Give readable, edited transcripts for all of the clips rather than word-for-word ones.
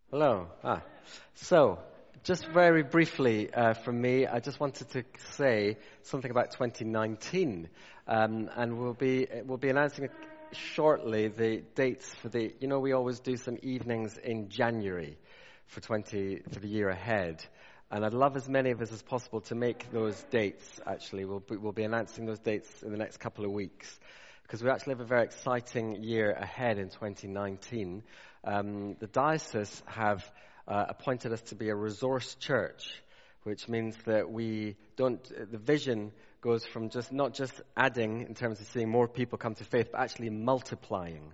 Hello. So, just very briefly from me, I just wanted to say something about 2019, and we'll be announcing shortly the dates for the. We always do some evenings in January for the year ahead, and I'd love as many of us as possible to make those dates. Actually, we'll be announcing those dates in the next couple of weeks, because we actually have a very exciting year ahead in 2019. The diocese have appointed us to be a resource church, which means that the vision goes from not just adding in terms of seeing more people come to faith, but actually multiplying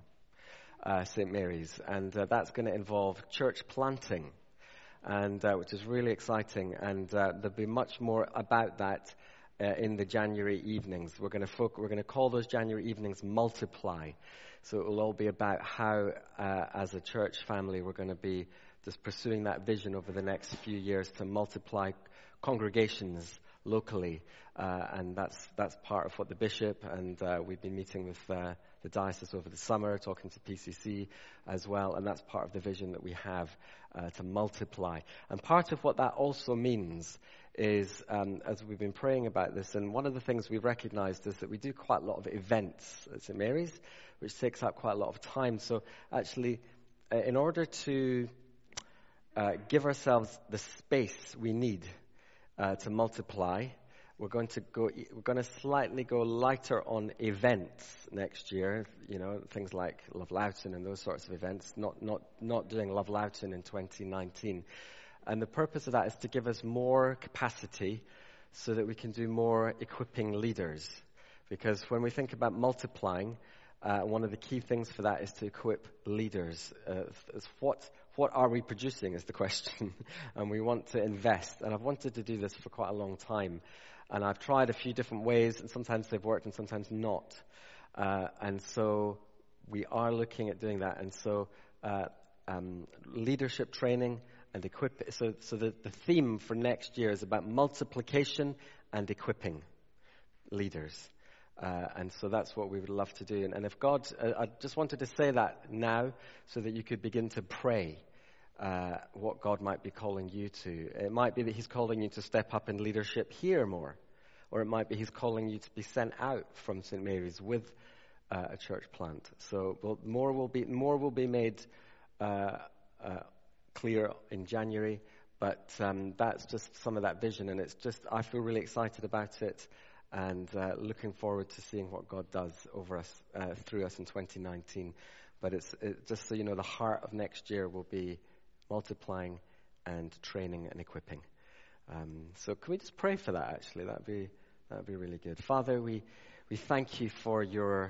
St. Mary's. And that's going to involve church planting, and which is really exciting. And there'll be much more about that in the January evenings. We're going to call those January evenings Multiply. So it will all be about how, as a church family, we're going to be just pursuing that vision over the next few years to multiply congregations locally. And that's part of what the bishop, and we've been meeting with the diocese over the summer, talking to PCC as well, and that's part of the vision that we have to multiply. And part of what that also means is, as we've been praying about this, and one of the things we've recognized is that we do quite a lot of events at St. Mary's, which takes up quite a lot of time. So actually, in order to give ourselves the space we need to multiply, we're going to slightly go lighter on events next year. Things like Love Loughton and those sorts of events. Not doing Love Loughton in 2019. And the purpose of that is to give us more capacity so that we can do more equipping leaders. Because when we think about multiplying, one of the key things for that is to equip leaders. What are we producing is the question, and we want to invest. And I've wanted to do this for quite a long time, and I've tried a few different ways, and sometimes they've worked and sometimes not. And so we are looking at doing that. And so leadership training and equip. So the theme for next year is about multiplication and equipping leaders. And so that's what we would love to do. And if God, I just wanted to say that now so that you could begin to pray what God might be calling you to. It might be that he's calling you to step up in leadership here more. Or it might be he's calling you to be sent out from St. Mary's with a church plant. So more will be made clear in January. But that's just some of that vision. And I feel really excited about it. And looking forward to seeing what God does over us, through us in 2019. But just so you know, the heart of next year will be multiplying and training and equipping. So can we just pray for that? Actually, that'd be really good. Father, we thank you for your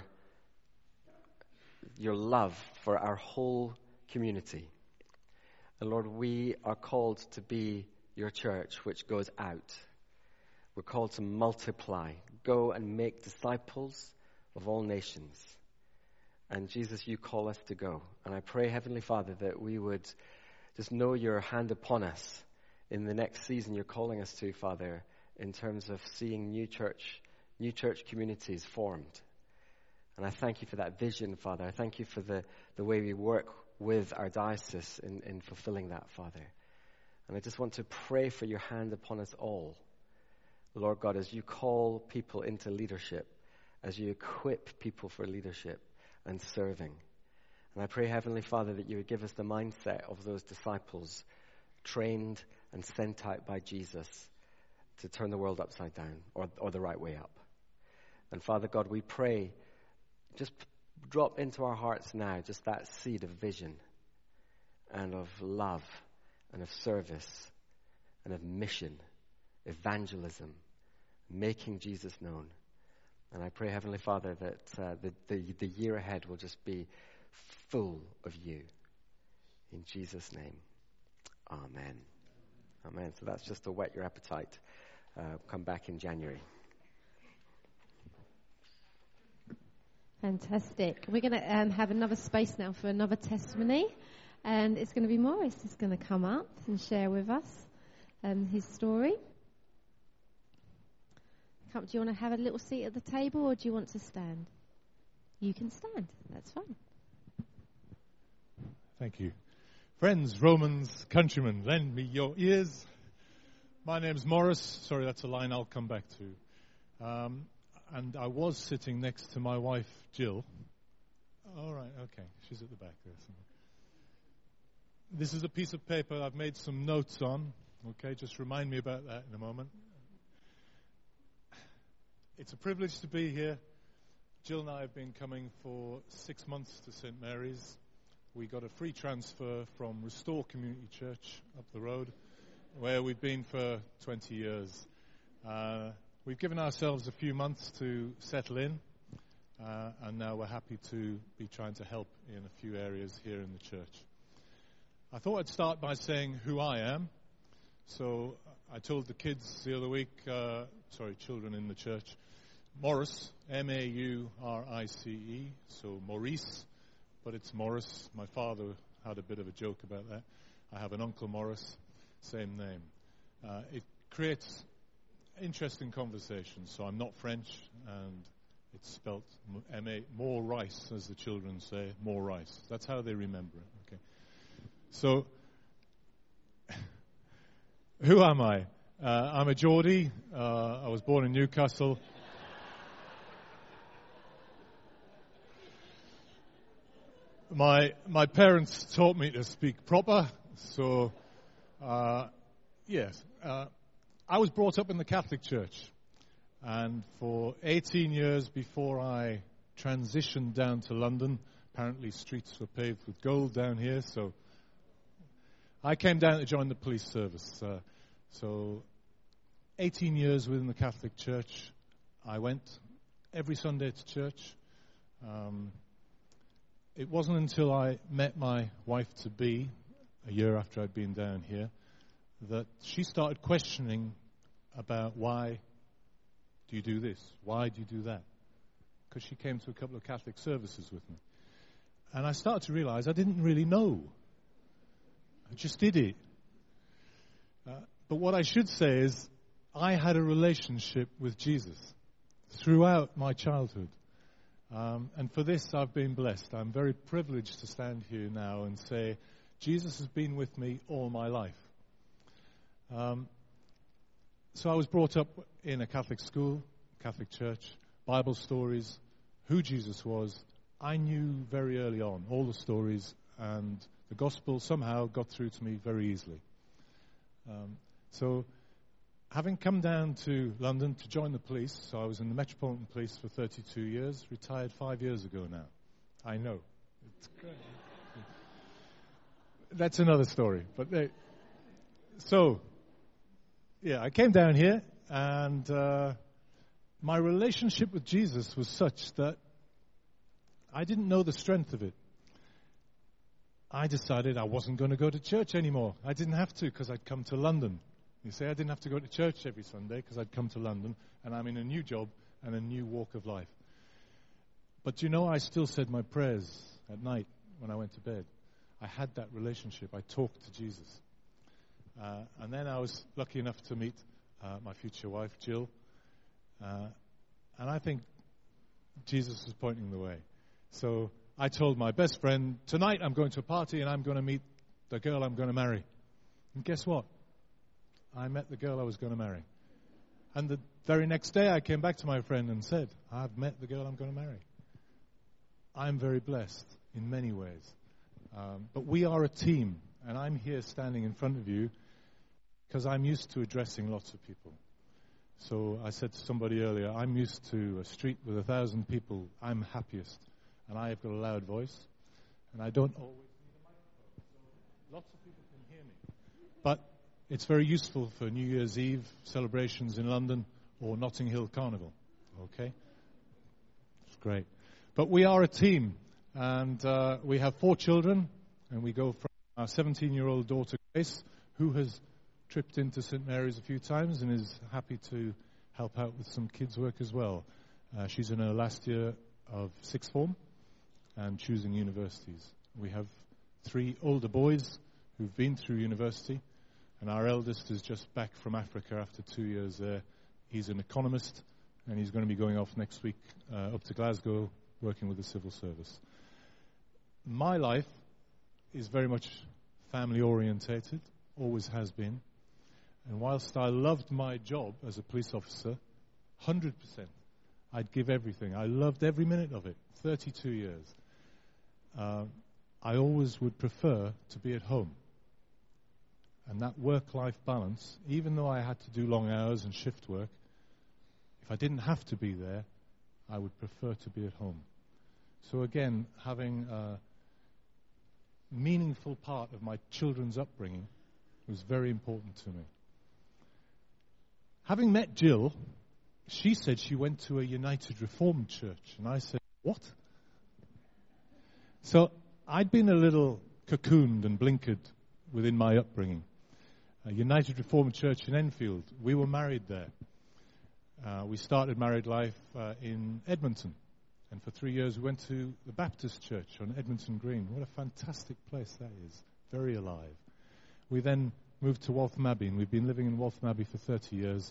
love for our whole community, and Lord, we are called to be your church, which goes out. We're called to multiply, go and make disciples of all nations. And Jesus, you call us to go. And I pray, Heavenly Father, that we would just know your hand upon us in the next season you're calling us to, Father, in terms of seeing new church communities formed. And I thank you for that vision, Father. I thank you for the way we work with our diocese in fulfilling that, Father. And I just want to pray for your hand upon us all. Lord God, as you call people into leadership, as you equip people for leadership and serving. And I pray, Heavenly Father, that you would give us the mindset of those disciples trained and sent out by Jesus to turn the world upside down or the right way up. And Father God, we pray, just drop into our hearts now just that seed of vision and of love and of service and of mission, evangelism, making Jesus known. And I pray, Heavenly Father, that the year ahead will just be full of you. In Jesus' name, amen. Amen. So that's just to whet your appetite. Come back in January. Fantastic. We're going to have another space now for another testimony. And it's going to be Maurice who's going to come up and share with us his story. Do you want to have a little seat at the table, or do you want to stand? You can stand. That's fine. Thank you. Friends, Romans, countrymen, lend me your ears. My name's Morris. Sorry, that's a line I'll come back to. And I was sitting next to my wife, Jill. All right, okay. She's at the back there somewhere. This is a piece of paper I've made some notes on. Okay, just remind me about that in a moment. It's a privilege to be here. Jill and I have been coming for 6 months to St. Mary's. We got a free transfer from Restore Community Church up the road, where we've been for 20 years. We've given ourselves a few months to settle in, and now we're happy to be trying to help in a few areas here in the church. I thought I'd start by saying who I am. So I told the kids the other week, children in the church, Morris, M-A-U-R-I-C-E, so Maurice, but it's Morris. My father had a bit of a joke about that. I have an uncle Morris, same name. It creates interesting conversations. So I'm not French, and it's spelt M-A, more rice, as the children say, more rice. That's how they remember it. Okay. So, who am I? I'm a Geordie. I was born in Newcastle. My parents taught me to speak proper, so yes. I was brought up in the Catholic Church, and for 18 years before I transitioned down to London, apparently streets were paved with gold down here, so I came down to join the police service. So 18 years within the Catholic Church. I went every Sunday to church. It wasn't until I met my wife-to-be, a year after I'd been down here, that she started questioning about why do you do this? Why do you do that? Because she came to a couple of Catholic services with me. And I started to realize I didn't really know. I just did it. But what I should say is I had a relationship with Jesus throughout my childhood. And for this, I've been blessed. I'm very privileged to stand here now and say, Jesus has been with me all my life. So I was brought up in a Catholic school, Catholic church, Bible stories, who Jesus was. I knew very early on all the stories, and the gospel somehow got through to me very easily. So having come down to London to join the police, so I was in the Metropolitan Police for 32 years, retired 5 years ago now. I know. It's great. That's another story. But I came down here, and my relationship with Jesus was such that I didn't know the strength of it. I decided I wasn't going to go to church anymore. I didn't have to because I'd come to London. You see, I didn't have to go to church every Sunday because I'd come to London, and I'm in a new job and a new walk of life. But I still said my prayers at night when I went to bed. I had that relationship. I talked to Jesus. And then I was lucky enough to meet my future wife, Jill. And I think Jesus was pointing the way. So I told my best friend, tonight I'm going to a party and I'm going to meet the girl I'm going to marry. And guess what? I met the girl I was going to marry. And the very next day I came back to my friend and said, I've met the girl I'm going to marry. I'm very blessed in many ways. But we are a team, and I'm here standing in front of you because I'm used to addressing lots of people. So I said to somebody earlier, I'm used to a street with 1,000 people. I'm happiest, and I have got a loud voice, and I don't always need a microphone. So lots of people can hear me. But it's very useful for New Year's Eve celebrations in London or Notting Hill Carnival. Okay? It's great. But we are a team, and we have 4 children, and we go from our 17-year-old daughter, Grace, who has tripped into St. Mary's a few times and is happy to help out with some kids' work as well. She's in her last year of sixth form and choosing universities. We have 3 older boys who've been through university, and our eldest is just back from Africa after 2 years there. He's an economist, and he's going to be going off next week up to Glasgow, working with the civil service. My life is very much family orientated, always has been. And whilst I loved my job as a police officer, 100%, I'd give everything. I loved every minute of it, 32 years. I always would prefer to be at home. And that work-life balance, even though I had to do long hours and shift work, if I didn't have to be there, I would prefer to be at home. So again, having a meaningful part of my children's upbringing was very important to me. Having met Jill, she said she went to a United Reformed church, and I said, what? So I'd been a little cocooned and blinkered within my upbringing. A United Reformed Church in Enfield. We were married there. We started married life in Edmonton. And for 3 years we went to the Baptist Church on Edmonton Green. What a fantastic place that is. Very alive. We then moved to Waltham Abbey, and we've been living in Waltham Abbey for 30 years.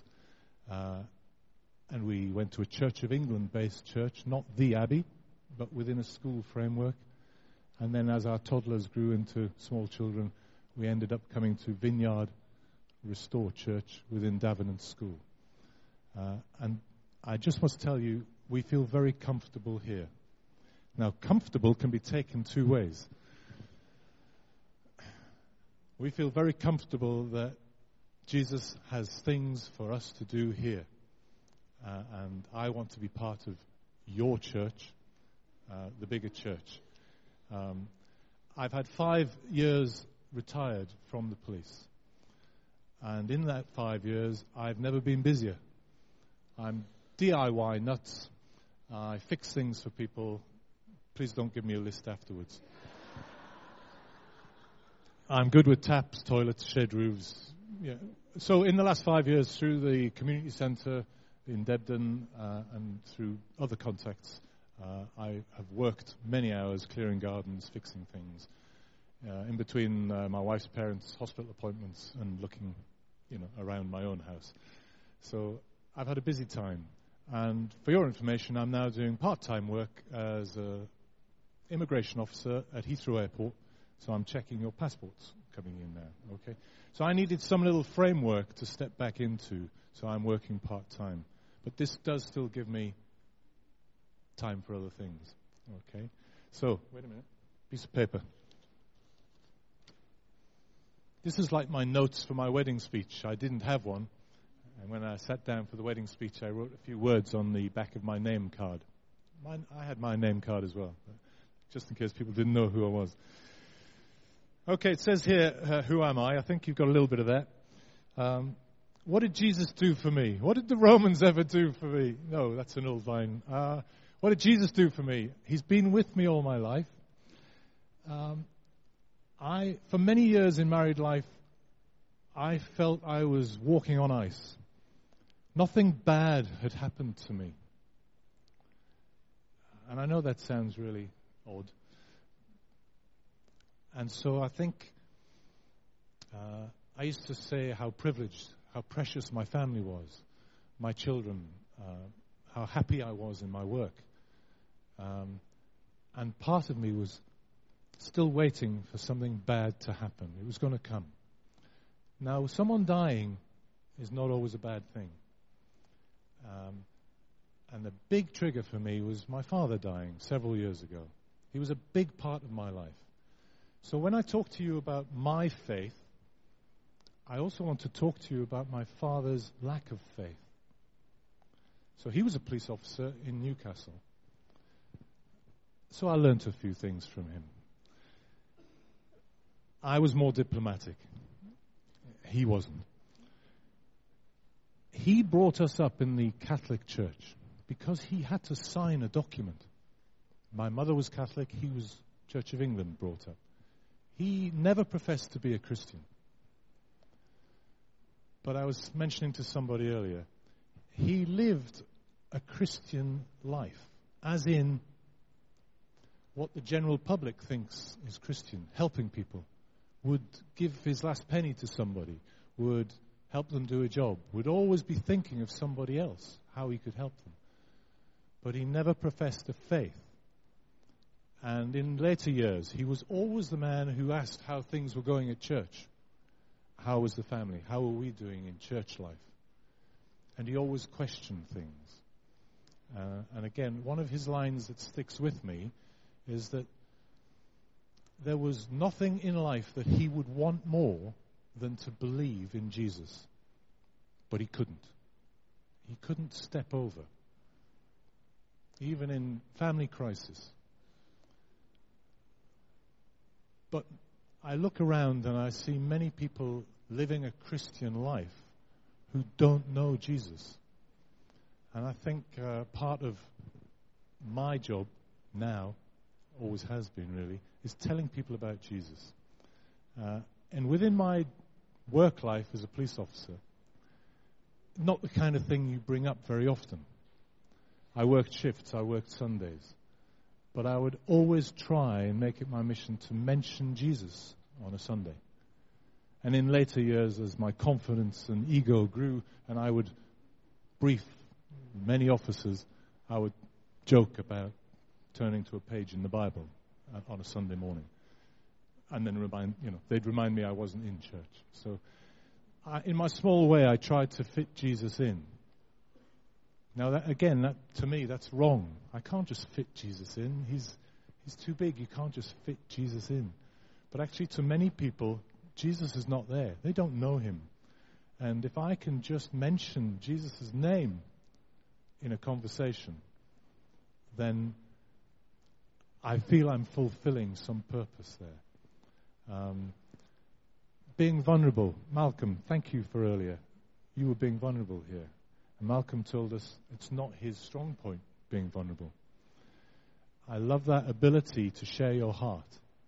And we went to a Church of England-based church, not the Abbey, but within a school framework. And then as our toddlers grew into small children, we ended up coming to Vineyard Restore Church within Davenant School. And I just must tell you, we feel very comfortable here. Now, comfortable can be taken two ways. We feel very comfortable that Jesus has things for us to do here. And I want to be part of your church, the bigger church. I've had 5 years retired from the police. And in that 5 years, I've never been busier. I'm DIY nuts. I fix things for people. Please don't give me a list afterwards. I'm good with taps, toilets, shed roofs. Yeah. So in the last 5 years, through the community centre in Debden and through other contacts, I have worked many hours clearing gardens, fixing things. In between my wife's parents' hospital appointments and looking, around my own house. So I've had a busy time. And for your information, I'm now doing part-time work as an immigration officer at Heathrow Airport. So I'm checking your passports coming in now, okay? So I needed some little framework to step back into, so I'm working part-time. But this does still give me time for other things, okay? So, wait a minute, piece of paper. This is like my notes for my wedding speech. I didn't have one. And when I sat down for the wedding speech, I wrote a few words on the back of my name card. I had my name card as well, just in case people didn't know who I was. Okay, it says here, who am I? I think you've got a little bit of that. What did Jesus do for me? What did the Romans ever do for me? No, that's an old vine. What did Jesus do for me? He's been with me all my life. For many years in married life, I felt I was walking on ice. Nothing bad had happened to me. And I know that sounds really odd. And so I think I used to say how privileged, how precious my family was, my children, how happy I was in my work. And part of me was still waiting for something bad to happen. It was going to come. Now, someone dying is not always a bad thing. And the big trigger for me was my father dying several years ago. He was a big part of my life. So when I talk to you about my faith, I also want to talk to you about my father's lack of faith. So he was a police officer in Newcastle. So I learned a few things from him. I was more diplomatic. He wasn't. He brought us up in the Catholic Church because he had to sign a document. My mother was Catholic. He was Church of England brought up. He never professed to be a Christian. But I was mentioning to somebody earlier, he lived a Christian life, as in what the general public thinks is Christian, helping people, would give his last penny to somebody, would help them do a job, would always be thinking of somebody else, how he could help them. But he never professed a faith. And in later years, he was always the man who asked how things were going at church. How was the family? How were we doing in church life? And he always questioned things. And again, one of his lines that sticks with me is that there was nothing in life that he would want more than to believe in Jesus. But he couldn't. He couldn't step over. Even in family crisis. But I look around and I see many people living a Christian life who don't know Jesus. And I think part of my job now, always has been really, is telling people about Jesus. And within my work life as a police officer, not the kind of thing you bring up very often. I worked shifts, I worked Sundays. But I would always try and make it my mission to mention Jesus on a Sunday. And in later years, as my confidence and ego grew, and I would brief many officers, I would joke about turning to a page in the Bible on a Sunday morning. And then they'd remind me I wasn't in church. So in my small way, I tried to fit Jesus in. Now, that, to me, that's wrong. I can't just fit Jesus in. He's too big. You can't just fit Jesus in. But actually, to many people, Jesus is not there. They don't know him. And if I can just mention Jesus' name in a conversation, then I feel I'm fulfilling some purpose there. Being vulnerable. Malcolm, thank you for earlier. You were being vulnerable here. And Malcolm told us it's not his strong point, being vulnerable. I love that ability to share your heart.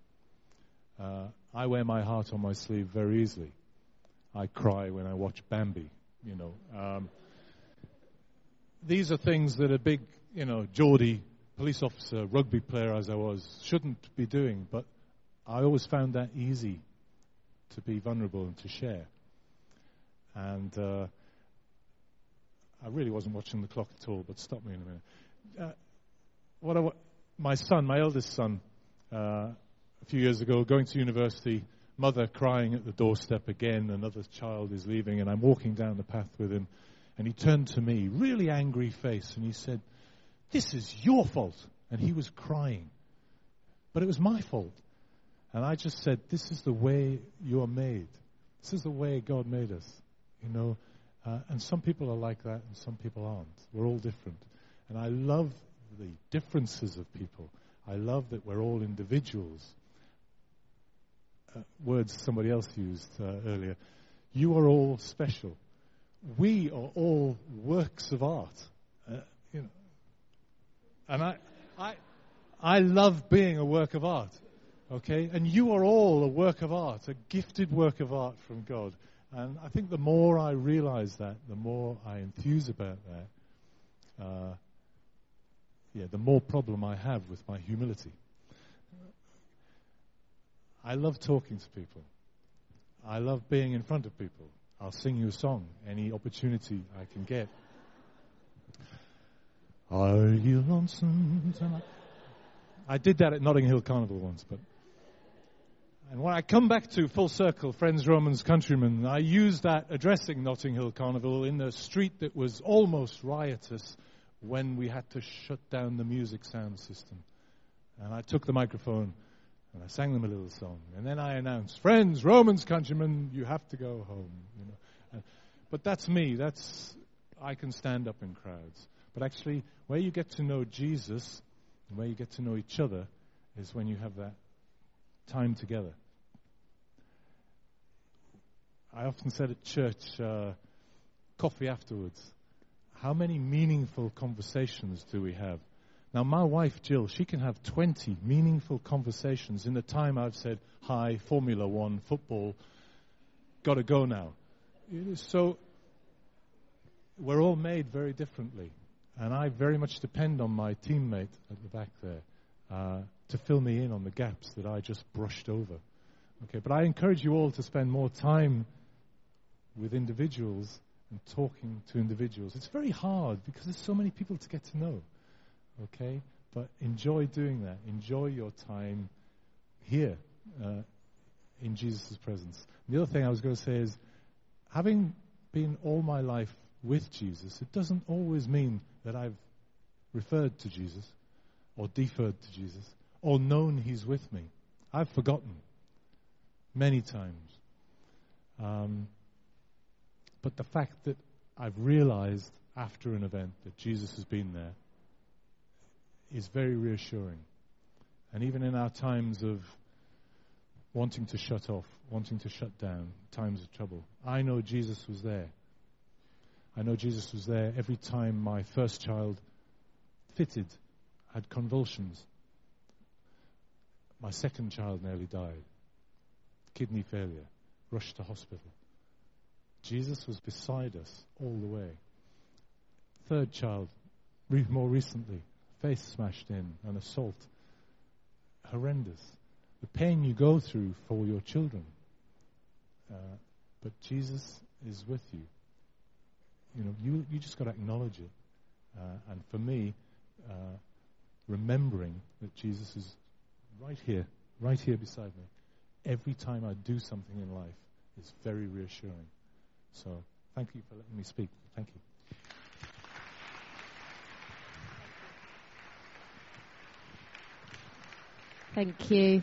I wear my heart on my sleeve very easily. I cry when I watch Bambi, These are things that a big, Geordie, police officer, rugby player as I was, shouldn't be doing. But I always found that easy to be vulnerable and to share. And I really wasn't watching the clock at all, but stop me in a minute. My son, my eldest son, a few years ago, going to university, mother crying at the doorstep again, another child is leaving, and I'm walking down the path with him, and he turned to me, really angry face, and he said, "This is your fault." And he was crying. But it was my fault. And I just said, this is the way you are made. This is the way God made us, And some people are like that and some people aren't. We're all different. And I love the differences of people. I love that we're all individuals. Words somebody else used earlier. You are all special. We are all works of art. And I love being a work of art. Okay? And you are all a work of art, a gifted work of art from God. And I think the more I realize that, the more I enthuse about that, the more problem I have with my humility. I love talking to people. I love being in front of people. I'll sing you a song any opportunity I can get. Are you lonesome tonight? I did that at Notting Hill Carnival once, and when I come back to full circle, friends, Romans, countrymen, I used that addressing Notting Hill Carnival in a street that was almost riotous when we had to shut down the music sound system. And I took the microphone and I sang them a little song. And then I announced, friends, Romans, countrymen, you have to go home. But that's me. I can stand up in crowds. But actually, where you get to know Jesus and where you get to know each other is when you have that time together. I often said at church, coffee afterwards, how many meaningful conversations do we have? Now, my wife, Jill, she can have 20 meaningful conversations in the time I've said, hi, Formula One, football, got to go now. So we're all made very differently. And I very much depend on my teammate at the back there to fill me in on the gaps that I just brushed over. Okay, but I encourage you all to spend more time with individuals and talking to individuals. It's very hard because there's so many people to get to know. Okay, But enjoy doing that. Enjoy your time here in Jesus' presence. The other thing I was going to say is, having been all my life with Jesus, it doesn't always mean that I've referred to Jesus or deferred to Jesus or known he's with me. I've forgotten many times. But the fact that I've realized after an event that Jesus has been there is very reassuring. And even in our times of wanting to shut off, wanting to shut down, times of trouble, I know Jesus was there. I know Jesus was there every time my first child fitted, had convulsions. My second child nearly died. Kidney failure, rushed to hospital. Jesus was beside us all the way. Third child, more recently, face smashed in, an assault. Horrendous. The pain you go through for your children. But Jesus is with you. You just got to acknowledge it. And for me, remembering that Jesus is right here beside me, every time I do something in life is very reassuring. So thank you for letting me speak. Thank you. Thank you.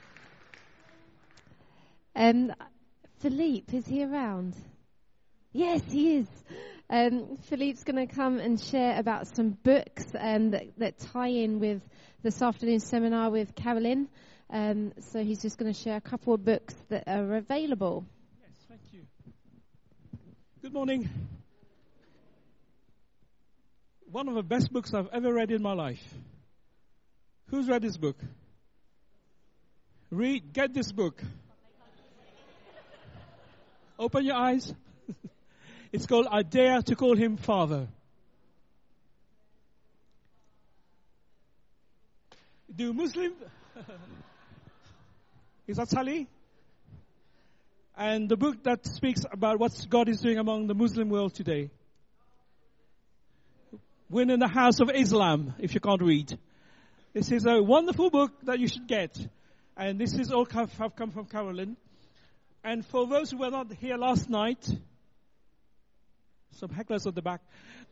Philippe, is he around? Yes, he is. Philippe's going to come and share about some books that tie in with this afternoon's seminar with Carolyn. So he's just going to share a couple of books that are available. Yes, thank you. Good morning. One of the best books I've ever read in my life. Who's read this book? Get this book. Open your eyes. It's called I Dare to Call Him Father. Do Muslim... Is that Sally? And the book that speaks about what God is doing among the Muslim world today. Win in the House of Islam, if you can't read. This is a wonderful book that you should get. And this is all have come from Carolyn. And for those who were not here last night, some hecklers at the back.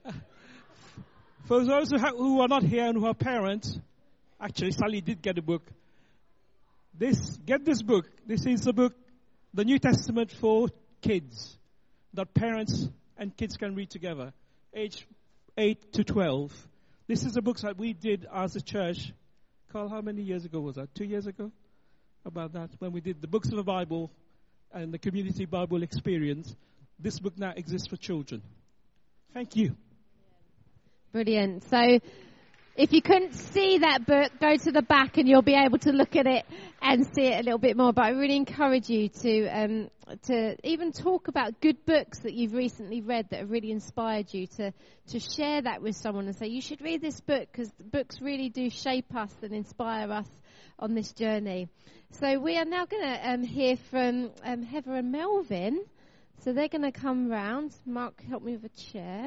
For those who are not here and who are parents, actually Sally did get a book. Get this book. This is the book, the New Testament for kids, that parents and kids can read together, age 8 to 12. This is the books that we did as a church. Carl, how many years ago was that? 2 years ago? About that, when we did the books of the Bible and the community Bible experience. This book now exists for children. Thank you. Brilliant. So if you couldn't see that book, go to the back and you'll be able to look at it and see it a little bit more. But I really encourage you to even talk about good books that you've recently read that have really inspired you, to share that with someone and say, you should read this book, because books really do shape us and inspire us on this journey. So we are now going to hear from Heather and Melvin. So they're going to come round. Mark, help me with a chair.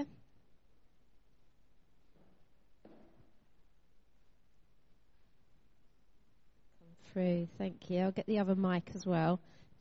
Come through. Thank you. I'll get the other mic as well.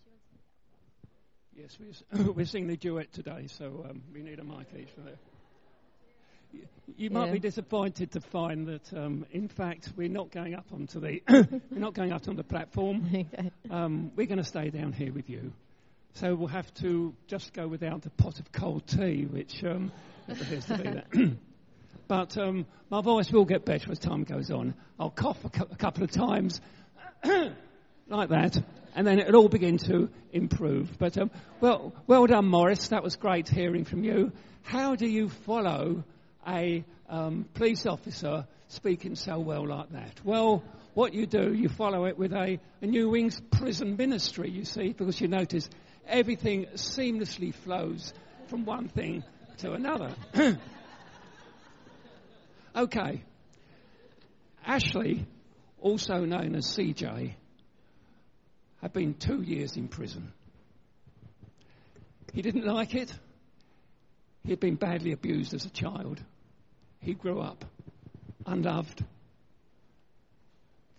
Yes, we're singing the duet today, so we need a mic each for that. You might be disappointed to find that, in fact, we're not going up onto the platform. Okay. We're going to stay down here with you. So we'll have to just go without a pot of cold tea, which appears to be that. But my voice will get better as time goes on. I'll cough a couple of times, like that, and then it'll all begin to improve. But well done, Morris. That was great hearing from you. How do you follow a police officer speaking so well like that? Well, what you do, you follow it with a New Wings prison ministry, you see, because you notice everything seamlessly flows from one thing to another. Okay. Ashley, also known as CJ, had been 2 years in prison. He didn't like it. He had been badly abused as a child. He grew up unloved,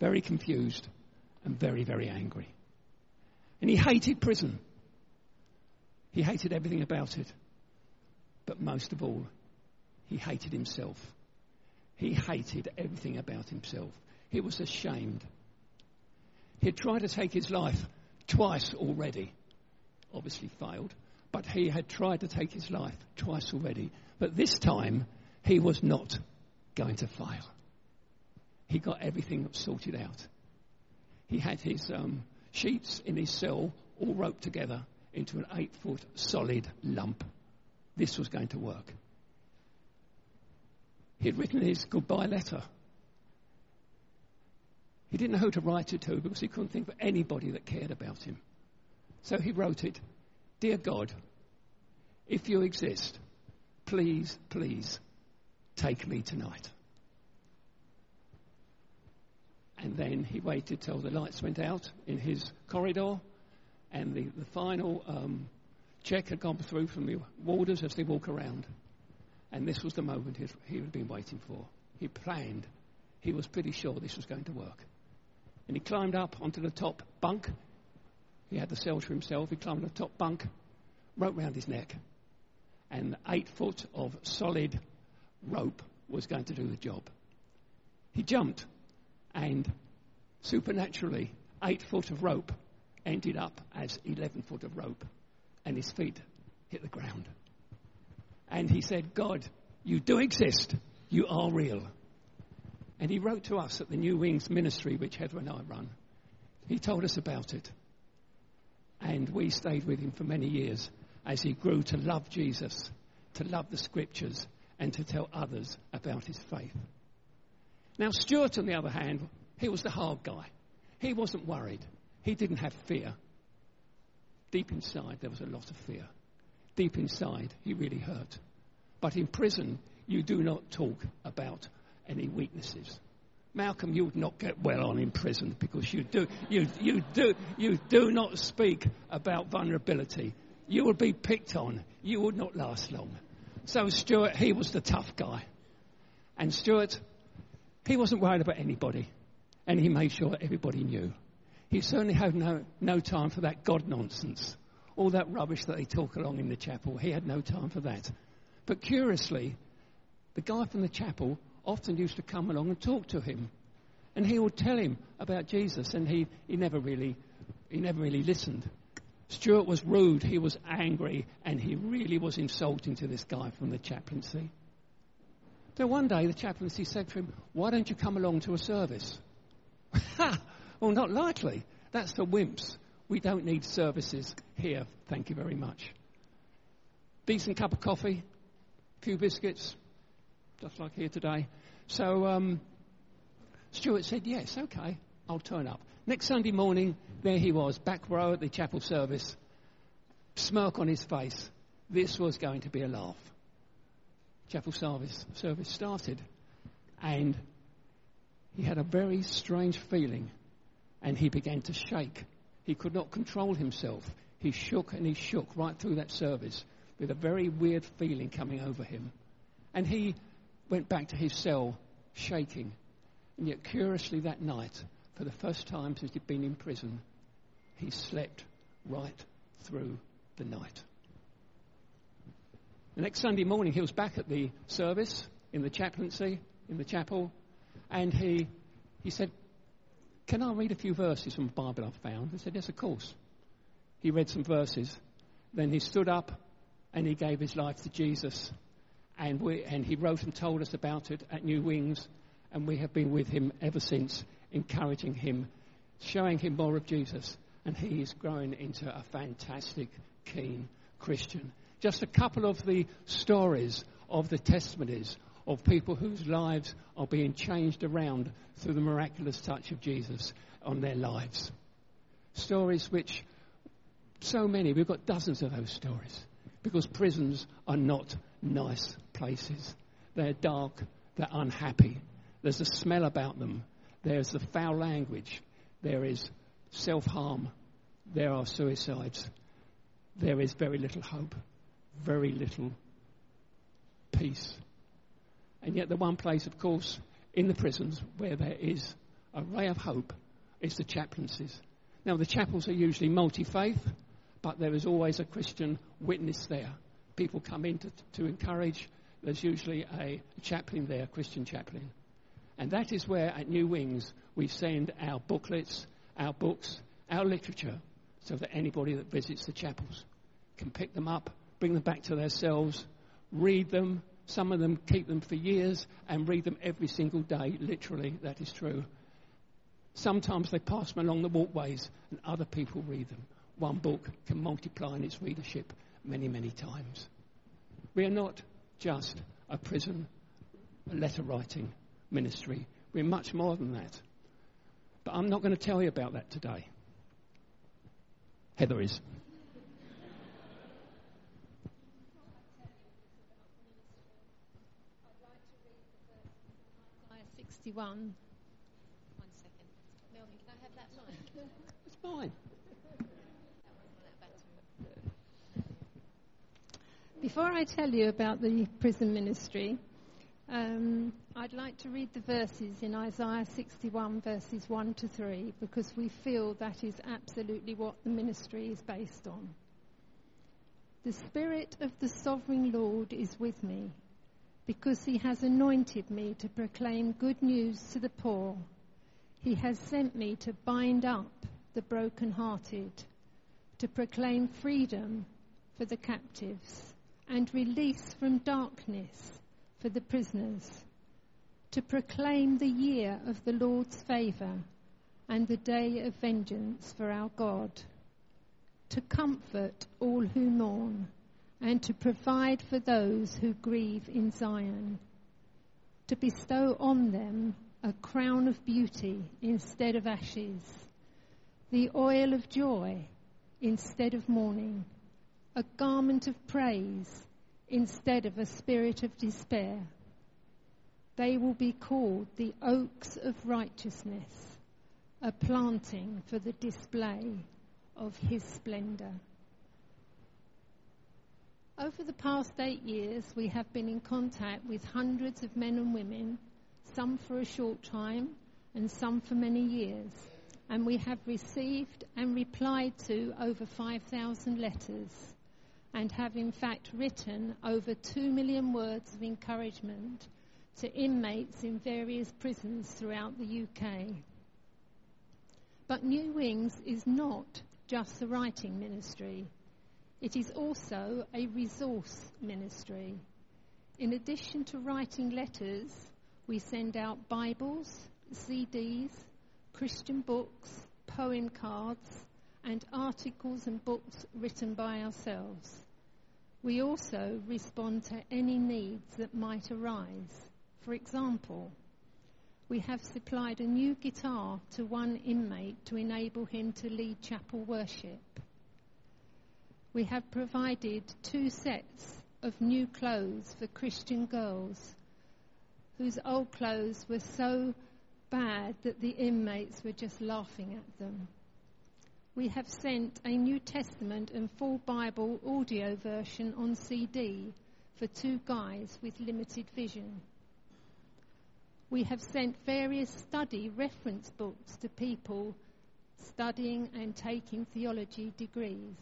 very confused, and very, very angry. And he hated prison. He hated everything about it. But most of all, he hated himself. He hated everything about himself. He was ashamed. He had tried to take his life twice already. Obviously failed. But he had tried to take his life twice already. But this time, he was not going to fail. He got everything sorted out. He had his sheets in his cell all roped together into an 8-foot solid lump. This was going to work. He had written his goodbye letter. He didn't know who to write it to because he couldn't think of anybody that cared about him. So he wrote it, "Dear God, if you exist, please, please take me tonight." And then he waited till the lights went out in his corridor and the final check had gone through from the warders as they walk around. And this was the moment he had been waiting for. He planned. He was pretty sure this was going to work. And he climbed up onto the top bunk. He had the cell to himself. He climbed on the top bunk, rope round his neck, and 8 foot of solid rope was going to do the job. He jumped, and supernaturally, 8 foot of rope ended up as 11 foot of rope, and his feet hit the ground. And he said, "God, you do exist. You are real." And he wrote to us at the New Wings ministry, which Heather and I run. He told us about it. And we stayed with him for many years as he grew to love Jesus, to love the scriptures, and to tell others about his faith. Now, Stuart, on the other hand, he was the hard guy. He wasn't worried. He didn't have fear. Deep inside, there was a lot of fear. Deep inside, he really hurt. But in prison, you do not talk about any weaknesses. Malcolm, you would not get well on in prison because you do not speak about vulnerability. You would be picked on. You would not last long. So Stuart, he was the tough guy. And Stuart, he wasn't worried about anybody. And he made sure everybody knew. He certainly had no time for that God nonsense. All that rubbish that they talk along in the chapel. He had no time for that. But curiously, the guy from the chapel often used to come along and talk to him. And he would tell him about Jesus, and he never really listened. Stuart was rude, he was angry, and he really was insulting to this guy from the chaplaincy. So one day the chaplaincy said to him, "Why don't you come along to a service?" Well, not likely. That's for wimps. We don't need services here, thank you very much. Decent cup of coffee, a few biscuits, just like here today. So Stuart said, "Yes, okay, I'll turn up." Next Sunday morning, there he was, back row at the chapel service, smirk on his face. This was going to be a laugh. Chapel service started, and he had a very strange feeling, and he began to shake. He could not control himself. He shook and he shook right through that service with a very weird feeling coming over him. And he went back to his cell shaking. And yet curiously that night, for the first time since he'd been in prison, he slept right through the night. The next Sunday morning he was back at the service in the chaplaincy, in the chapel, and he said, "Can I read a few verses from the Bible I've found?" I said, "Yes, of course." He read some verses. Then he stood up and he gave his life to Jesus. And he wrote and told us about it at New Wings. And we have been with him ever since, encouraging him, showing him more of Jesus. And he is growing into a fantastic, keen Christian. Just a couple of the stories of the testimonies of people whose lives are being changed around through the miraculous touch of Jesus on their lives. Stories which, so many, we've got dozens of those stories, because prisons are not nice places. They're dark, they're unhappy, there's a smell about them, there's the foul language, there is self-harm, there are suicides, there is very little hope, very little peace. And yet the one place, of course, in the prisons where there is a ray of hope is the chaplaincies. Now, the chapels are usually multi-faith, but there is always a Christian witness there. People come in to encourage. There's usually a chaplain there, a Christian chaplain. And that is where, at New Wings, we send our booklets, our books, our literature, so that anybody that visits the chapels can pick them up, bring them back to their cells, read them. Some of them keep them for years and read them every single day, literally, that is true. Sometimes they pass them along the walkways and other people read them. One book can multiply in its readership many, many times. We are not just a prison letter-writing ministry. We're much more than that. But I'm not going to tell you about that today. Heather is. Isaiah 61. 1 second. Melvin, can I have that mic? It's fine. Before I tell you about the prison ministry, I'd like to read the verses in Isaiah 61, verses 1 to 3, because we feel that is absolutely what the ministry is based on. The Spirit of the Sovereign Lord is with me, because he has anointed me to proclaim good news to the poor. He has sent me to bind up the brokenhearted, to proclaim freedom for the captives, and release from darkness for the prisoners, to proclaim the year of the Lord's favour and the day of vengeance for our God, to comfort all who mourn and to provide for those who grieve in Zion, to bestow on them a crown of beauty instead of ashes, the oil of joy instead of mourning, a garment of praise instead of a spirit of despair. They will be called the oaks of righteousness, a planting for the display of his splendour. Over the past 8 years, we have been in contact with hundreds of men and women, some for a short time and some for many years, and we have received and replied to over 5,000 letters, and have in fact written over 2 million words of encouragement to inmates in various prisons throughout the UK. But New Wings is not just a writing ministry. It is also a resource ministry. In addition to writing letters, we send out Bibles, CDs, Christian books, poem cards, and articles and books written by ourselves. We also respond to any needs that might arise. For example, we have supplied a new guitar to one inmate to enable him to lead chapel worship. We have provided 2 sets of new clothes for Christian girls whose old clothes were so bad that the inmates were just laughing at them. We have sent a New Testament and full Bible audio version on CD for 2 guys with limited vision. We have sent various study reference books to people studying and taking theology degrees.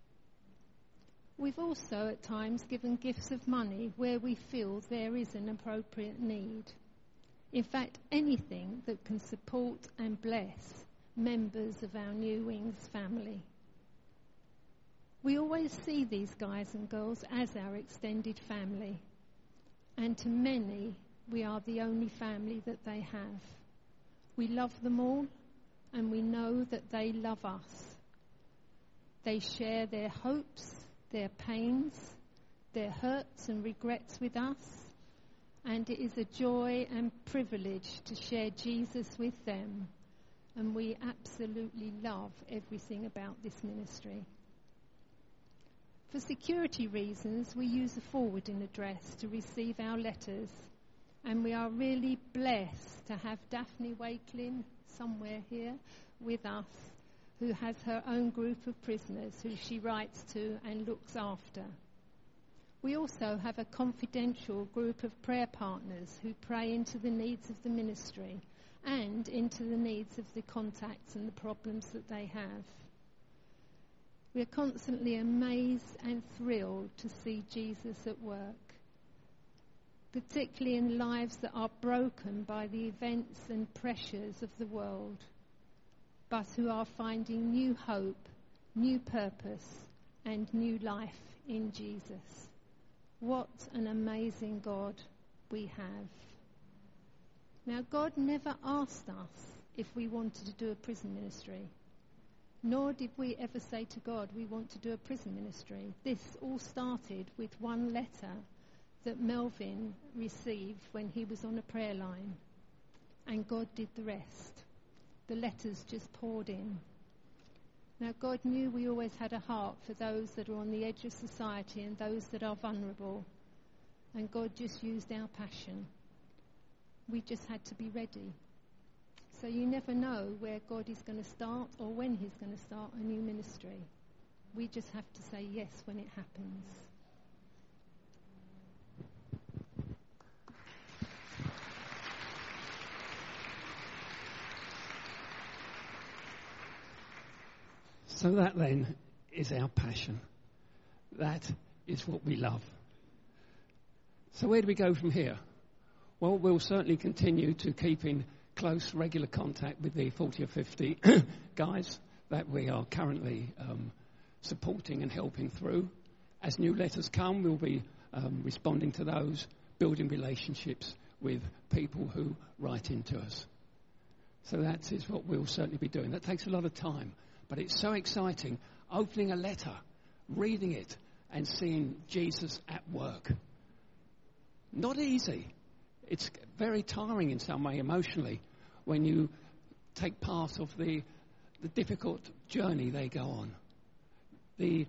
We've also at times given gifts of money where we feel there is an appropriate need. In fact, anything that can support and bless members of our New Wings family. We always see these guys and girls as our extended family, and to many, we are the only family that they have. We love them all, and we know that they love us. They share their hopes, their pains, their hurts and regrets with us, and it is a joy and privilege to share Jesus with them, and we absolutely love everything about this ministry. For security reasons, we use a forwarding address to receive our letters, and we are really blessed to have Daphne Wakelin, somewhere here, with us, who has her own group of prisoners who she writes to and looks after. We also have a confidential group of prayer partners who pray into the needs of the ministry, and into the needs of the contacts and the problems that they have. We are constantly amazed and thrilled to see Jesus at work, particularly in lives that are broken by the events and pressures of the world, but who are finding new hope, new purpose, and new life in Jesus. What an amazing God we have. Now, God never asked us if we wanted to do a prison ministry, nor did we ever say to God, we want to do a prison ministry. This all started with one letter that Melvin received when he was on a prayer line, and God did the rest. The letters just poured in. Now, God knew we always had a heart for those that are on the edge of society and those that are vulnerable, and God just used our passion. We just had to be ready. So you never know where God is going to start or when he's going to start a new ministry. We just have to say yes when it happens. So that then is our passion. That is what we love. So where do we go from here? Well, we'll certainly continue to keep in close, regular contact with the 40 or 50 guys that we are currently supporting and helping through. As new letters come, we'll be responding to those, building relationships with people who write into us. So that is what we'll certainly be doing. That takes a lot of time, but it's so exciting, opening a letter, reading it, and seeing Jesus at work. Not easy. It's very tiring in some way emotionally when you take part of the difficult journey they go on. The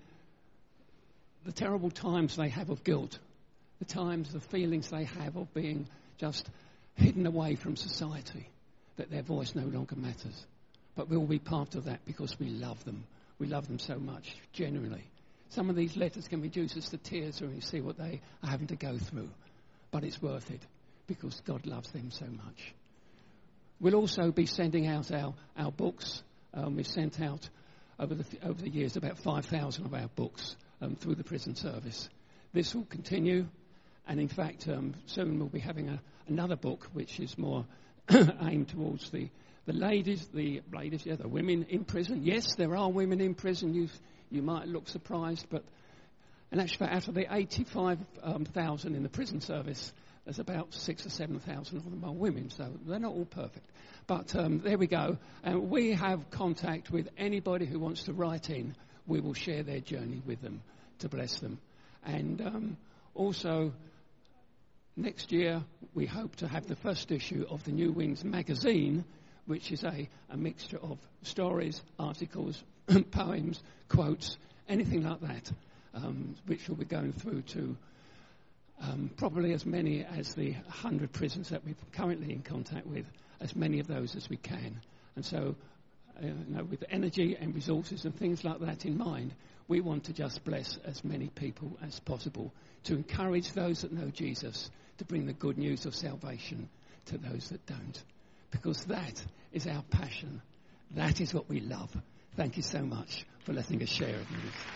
terrible times they have of guilt, the feelings they have of being just hidden away from society, that their voice no longer matters. But we'll be part of that because we love them. We love them so much, genuinely. Some of these letters can reduce us to tears when we see what they are having to go through. But it's worth it because God loves them so much. We'll also be sending out our books. We've sent out over the years about 5,000 of our books through the prison service. This will continue, and in fact, soon we'll be having another book which is more aimed towards the ladies, the women in prison. Yes, there are women in prison. You might look surprised, but and actually, out of the 85,000 in the prison service, there's about 6,000 or 7,000 of them are women, so they're not all perfect. But there we go. And we have contact with anybody who wants to write in. We will share their journey with them to bless them. And also, next year, we hope to have the first issue of the New Wings magazine, which is a mixture of stories, articles, poems, quotes, anything like that. Which will be going through to probably as many as the 100 prisons that we're currently in contact with, as many of those as we can. And so, with energy and resources and things like that in mind, we want to just bless as many people as possible, to encourage those that know Jesus to bring the good news of salvation to those that don't. Because that is our passion. That is what we love. Thank you so much for letting us share it.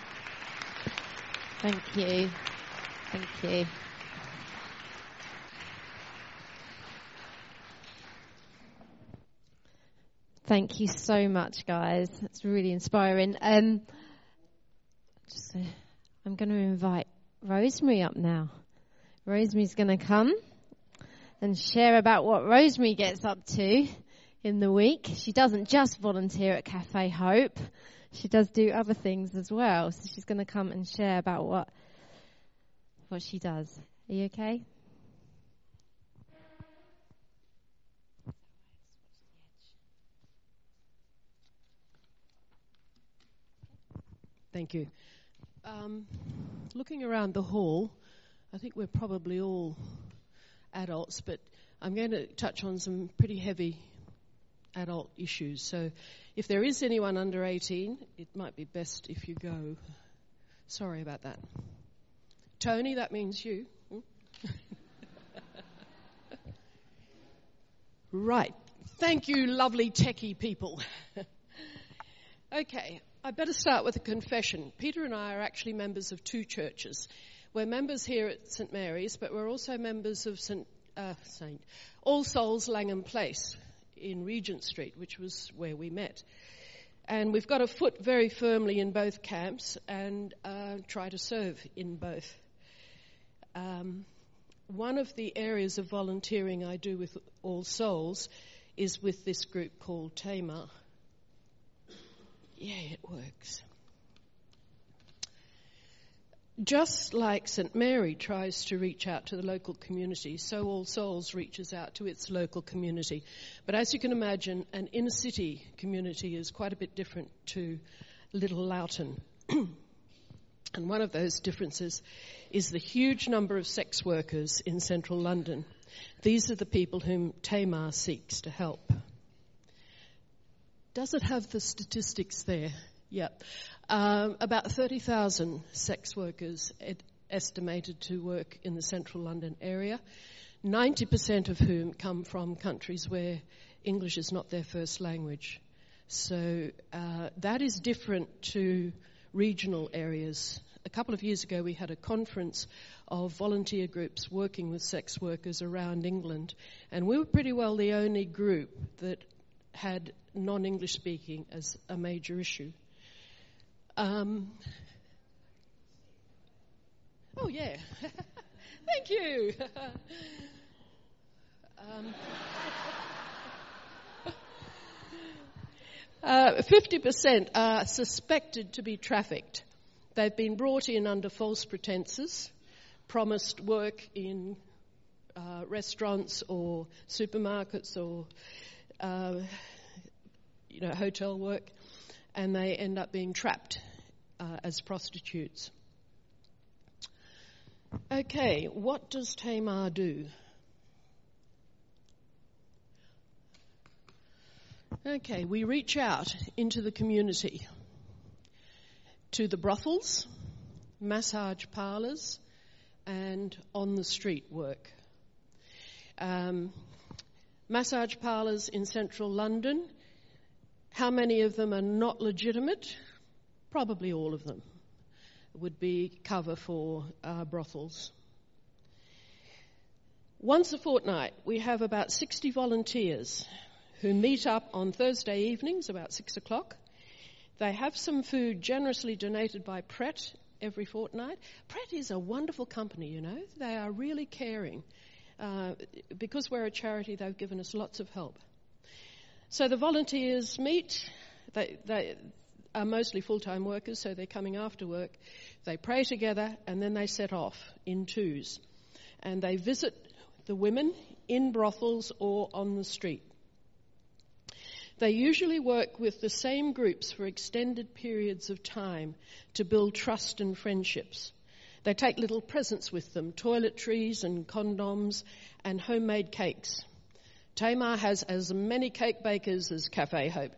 Thank you. Thank you. Thank you so much, guys. That's really inspiring. I'm going to invite Rosemary up now. Rosemary's going to come and share about what Rosemary gets up to in the week. She doesn't just volunteer at Cafe Hope. She does do other things as well. So she's going to come and share about what she does. Are you okay? Thank you. Looking around the hall, I think we're probably all adults, but I'm going to touch on some pretty heavy adult issues. So if there is anyone under 18, it might be best if you go. Sorry about that. Tony, that means you. Right. Thank you, lovely techie people. Okay, I better start with a confession. Peter and I are actually members of two churches. We're members here at St Mary's, but we're also members of All Souls Langham Place in Regent Street, which was where we met. And we've got a foot very firmly in both camps and try to serve in both. One of the areas of volunteering I do with All Souls is with this group called Tamar. Yeah, it works. Just like St Mary tries to reach out to the local community, so All Souls reaches out to its local community. But as you can imagine, an inner city community is quite a bit different to Little Loughton. And one of those differences is the huge number of sex workers in central London. These are the people whom Tamar seeks to help. Does it have the statistics there? Yep. About 30,000 sex workers estimated to work in the central London area, 90% of whom come from countries where English is not their first language. So that is different to regional areas. A couple of years ago we had a conference of volunteer groups working with sex workers around England, and we were pretty well the only group that had non-English speaking as a major issue. Oh yeah, thank you. 50% are suspected to be trafficked. They've been brought in under false pretenses, promised work in restaurants or supermarkets or hotel work, and they end up being trapped as prostitutes. Okay, what does Tamar do? Okay, we reach out into the community to the brothels, massage parlours, and on-the-street work. Massage parlours in central London, how many of them are not legitimate? Probably all of them would be cover for brothels. Once a fortnight, we have about 60 volunteers who meet up on Thursday evenings about 6 o'clock. They have some food generously donated by Pret every fortnight. Pret is a wonderful company, you know. They are really caring. Because we're a charity, they've given us lots of help. So the volunteers meet. They are mostly full-time workers, so they're coming after work. They pray together, and then they set off in twos. And they visit the women in brothels or on the street. They usually work with the same groups for extended periods of time to build trust and friendships. They take little presents with them, toiletries and condoms and homemade cakes. Tamar has as many cake bakers as Cafe Hope.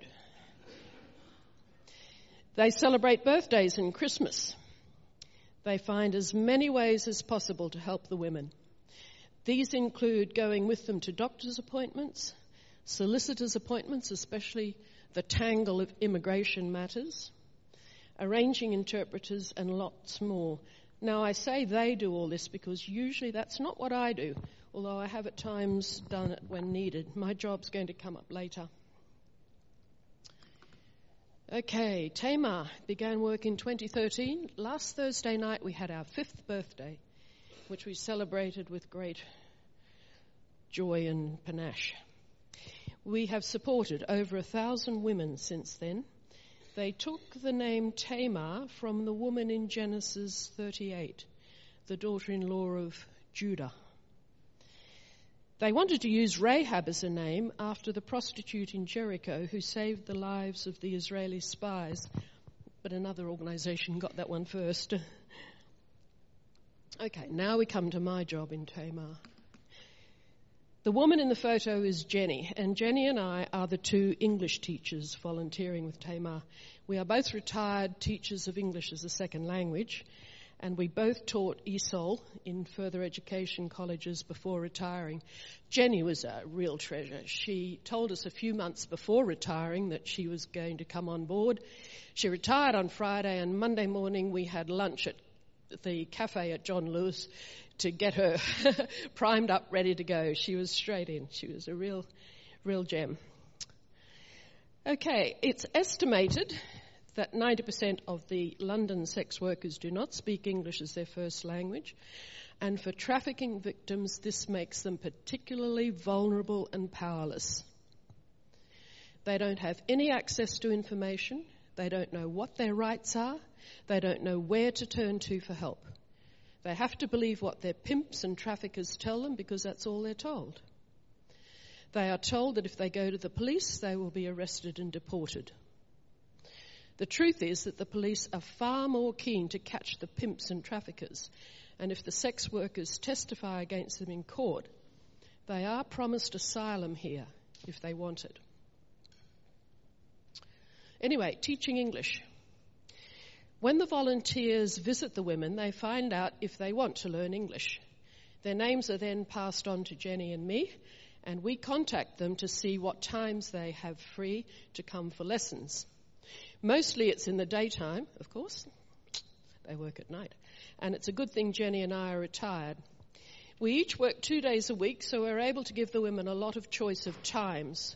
They celebrate birthdays and Christmas. They find as many ways as possible to help the women. These include going with them to doctor's appointments, solicitors' appointments, especially the tangle of immigration matters, arranging interpreters, and lots more. Now, I say they do all this because usually that's not what I do, although I have at times done it when needed. My job's going to come up later. Okay, Tamar began work in 2013. Last Thursday night we had our 5th birthday, which we celebrated with great joy and panache. We have supported over 1,000 women since then. They took the name Tamar from the woman in Genesis 38, the daughter-in-law of Judah. They wanted to use Rahab as a name after the prostitute in Jericho who saved the lives of the Israeli spies, but another organisation got that one first. Okay, now we come to my job in Tamar. The woman in the photo is Jenny, and Jenny and I are the 2 English teachers volunteering with Tamar. We are both retired teachers of English as a second language, and we both taught ESOL in further education colleges before retiring. Jenny was a real treasure. She told us a few months before retiring that she was going to come on board. She retired on Friday, and Monday morning we had lunch at the cafe at John Lewis to get her primed up, ready to go. She was straight in. She was a real gem. Okay, it's estimated that 90% of the London sex workers do not speak English as their first language, and for trafficking victims, this makes them particularly vulnerable and powerless. They don't have any access to information. They don't know what their rights are. They don't know where to turn to for help. They have to believe what their pimps and traffickers tell them because that's all they're told. They are told that if they go to the police, they will be arrested and deported. The truth is that the police are far more keen to catch the pimps and traffickers, and if the sex workers testify against them in court, they are promised asylum here if they want it. Anyway, teaching English. When the volunteers visit the women, they find out if they want to learn English. Their names are then passed on to Jenny and me, and we contact them to see what times they have free to come for lessons. Mostly it's in the daytime, of course. They work at night. And it's a good thing Jenny and I are retired. We each work 2 days a week, so we're able to give the women a lot of choice of times.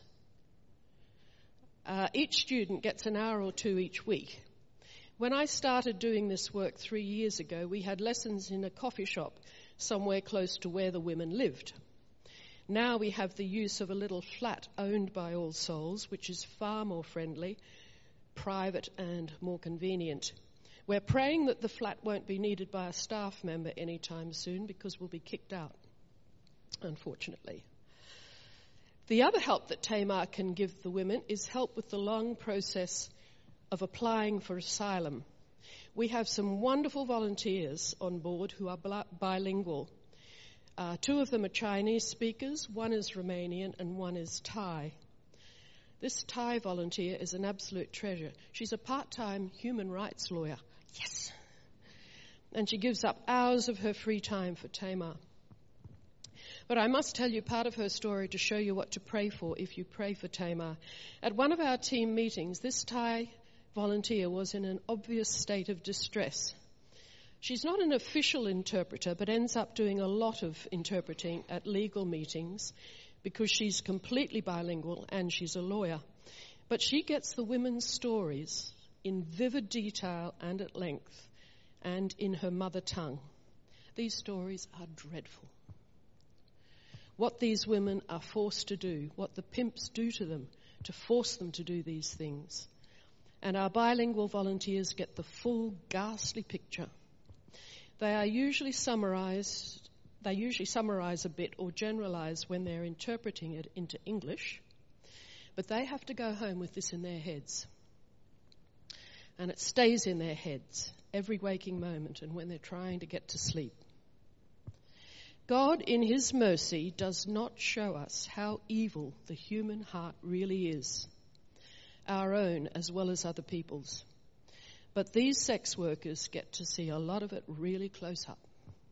Each student gets an hour or two each week. When I started doing this work 3 years ago, we had lessons in a coffee shop somewhere close to where the women lived. Now we have the use of a little flat owned by All Souls, which is far more friendly, private and more convenient. We're praying that the flat won't be needed by a staff member anytime soon because we'll be kicked out, unfortunately. The other help that Tamar can give the women is help with the long process of applying for asylum. We have some wonderful volunteers on board who are bilingual. 2 of them are Chinese speakers, 1 is Romanian and 1 is Thai. This Thai volunteer is an absolute treasure. She's a part-time human rights lawyer. Yes! And she gives up hours of her free time for Tamar. But I must tell you part of her story to show you what to pray for if you pray for Tamar. At one of our team meetings, this Thai volunteer was in an obvious state of distress. She's not an official interpreter, but ends up doing a lot of interpreting at legal meetings because she's completely bilingual and she's a lawyer. But she gets the women's stories in vivid detail and at length and in her mother tongue. These stories are dreadful. What these women are forced to do, what the pimps do to them to force them to do these things. And our bilingual volunteers get the full ghastly picture. They usually summarize a bit or generalize when they're interpreting it into English, but they have to go home with this in their heads. And it stays in their heads every waking moment and when they're trying to get to sleep. God, in his mercy, does not show us how evil the human heart really is, our own as well as other people's. But these sex workers get to see a lot of it really close up.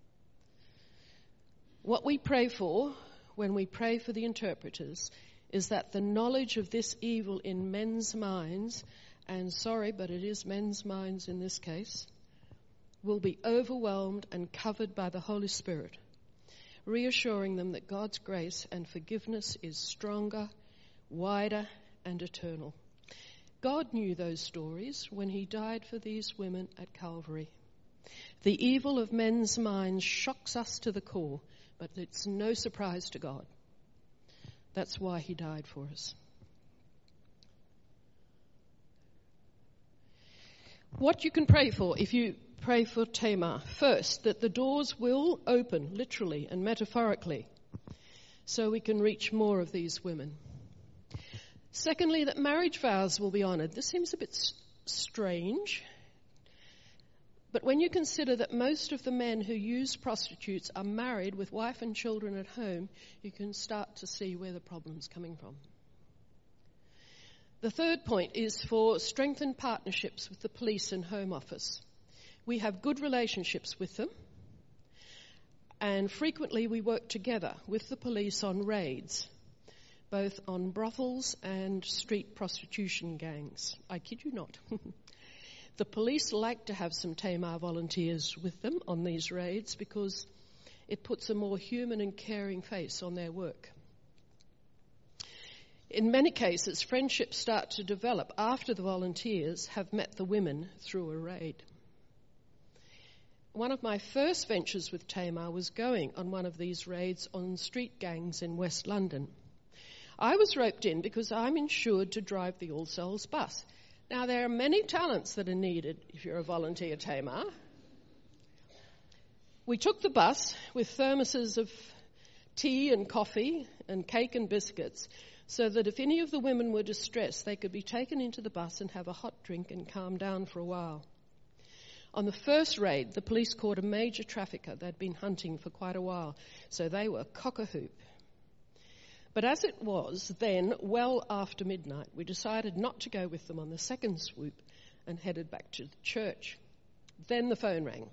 What we pray for when we pray for the interpreters is that the knowledge of this evil in men's minds, and sorry, but it is men's minds in this case, will be overwhelmed and covered by the Holy Spirit, reassuring them that God's grace and forgiveness is stronger, wider, and eternal. God knew those stories when he died for these women at Calvary. The evil of men's minds shocks us to the core, but it's no surprise to God. That's why he died for us. What you can pray for if you pray for Tamar. First, that the doors will open, literally and metaphorically, so we can reach more of these women. Secondly, that marriage vows will be honoured. This seems a bit strange, but when you consider that most of the men who use prostitutes are married with wife and children at home, you can start to see where the problem's coming from. The third point is for strengthened partnerships with the police and Home Office. We have good relationships with them, and frequently we work together with the police on raids, both on brothels and street prostitution gangs. I kid you not. The police like to have some Tamar volunteers with them on these raids because it puts a more human and caring face on their work. In many cases, friendships start to develop after the volunteers have met the women through a raid. One of my first ventures with Tamar was going on one of these raids on street gangs in West London. I was roped in because I'm insured to drive the All Souls bus. Now, there are many talents that are needed if you're a volunteer, Tamar. We took the bus with thermoses of tea and coffee and cake and biscuits so that if any of the women were distressed, they could be taken into the bus and have a hot drink and calm down for a while. On the first raid, the police caught a major trafficker they'd been hunting for quite a while, so they were cock-a-hoop. But as it was then, well after midnight, we decided not to go with them on the second swoop and headed back to the church. Then the phone rang.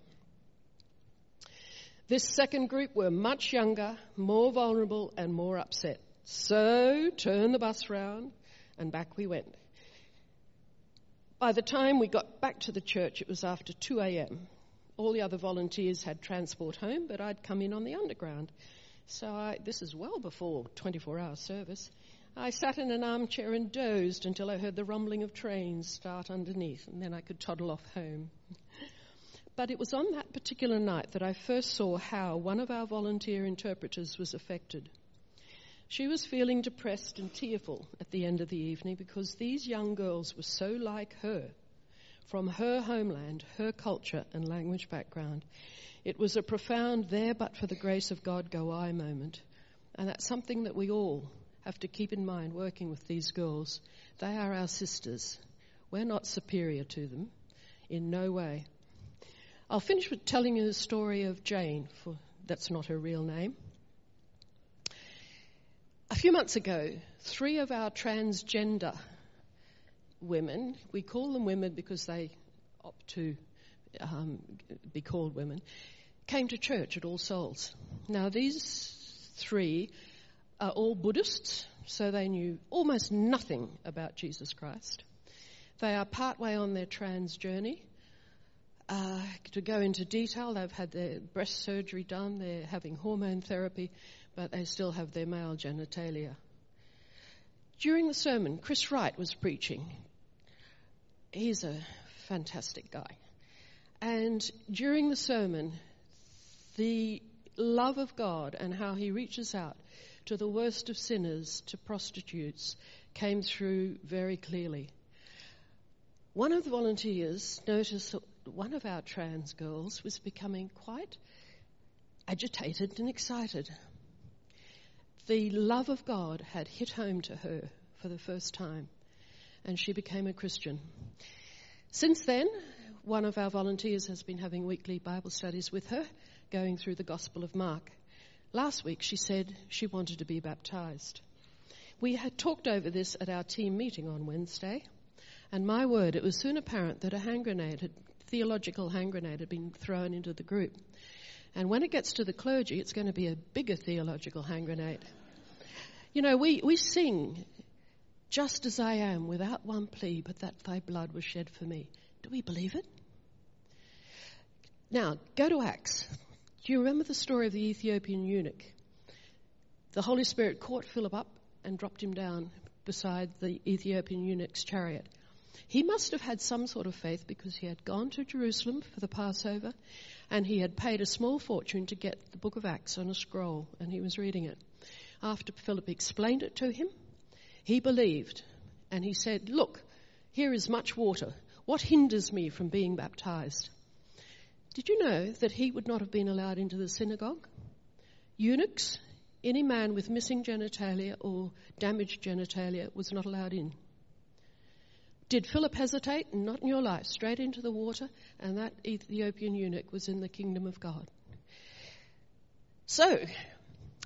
This second group were much younger, more vulnerable and more upset. So turned the bus round and back we went. By the time we got back to the church, it was after 2 a.m. All the other volunteers had transport home, but I'd come in on the underground. So this is well before 24-hour service. I sat in an armchair and dozed until I heard the rumbling of trains start underneath, and then I could toddle off home. But it was on that particular night that I first saw how one of our volunteer interpreters was affected. She was feeling depressed and tearful at the end of the evening because these young girls were so like her, from her homeland, her culture and language background. It was a profound there but for the grace of God go I moment. And that's something that we all have to keep in mind working with these girls. They are our sisters. We're not superior to them in no way. I'll finish with telling you the story of Jane, for that's not her real name. A few months ago, 3 of our transgender women, we call them women because they opt to be called women, came to church at All Souls. Now, these 3 are all Buddhists, so they knew almost nothing about Jesus Christ. They are partway on their trans journey. To go into detail, they've had their breast surgery done, they're having hormone therapy, but they still have their male genitalia. During the sermon, Chris Wright was preaching. He's a fantastic guy. And during the sermon, the love of God and how he reaches out to the worst of sinners, to prostitutes, came through very clearly. One of the volunteers noticed that one of our trans girls was becoming quite agitated and excited. The love of God had hit home to her for the first time, and she became a Christian. Since then, one of our volunteers has been having weekly Bible studies with her, going through the Gospel of Mark. Last week, she said she wanted to be baptized. We had talked over this at our team meeting on Wednesday, and my word, it was soon apparent that a theological hand grenade had been thrown into the group. And when it gets to the clergy, it's going to be a bigger theological hand grenade. You know, we sing, just as I am, without one plea, but that thy blood was shed for me. Do we believe it? Now, go to Acts. Do you remember the story of the Ethiopian eunuch? The Holy Spirit caught Philip up and dropped him down beside the Ethiopian eunuch's chariot. He must have had some sort of faith because he had gone to Jerusalem for the Passover and he had paid a small fortune to get the book of Acts on a scroll, and he was reading it. After Philip explained it to him, he believed, and he said, "Look, here is much water. What hinders me from being baptized?" Did you know that he would not have been allowed into the synagogue? Eunuchs, any man with missing genitalia or damaged genitalia was not allowed in. Did Philip hesitate? Not in your life. Straight into the water, and that Ethiopian eunuch was in the kingdom of God. So,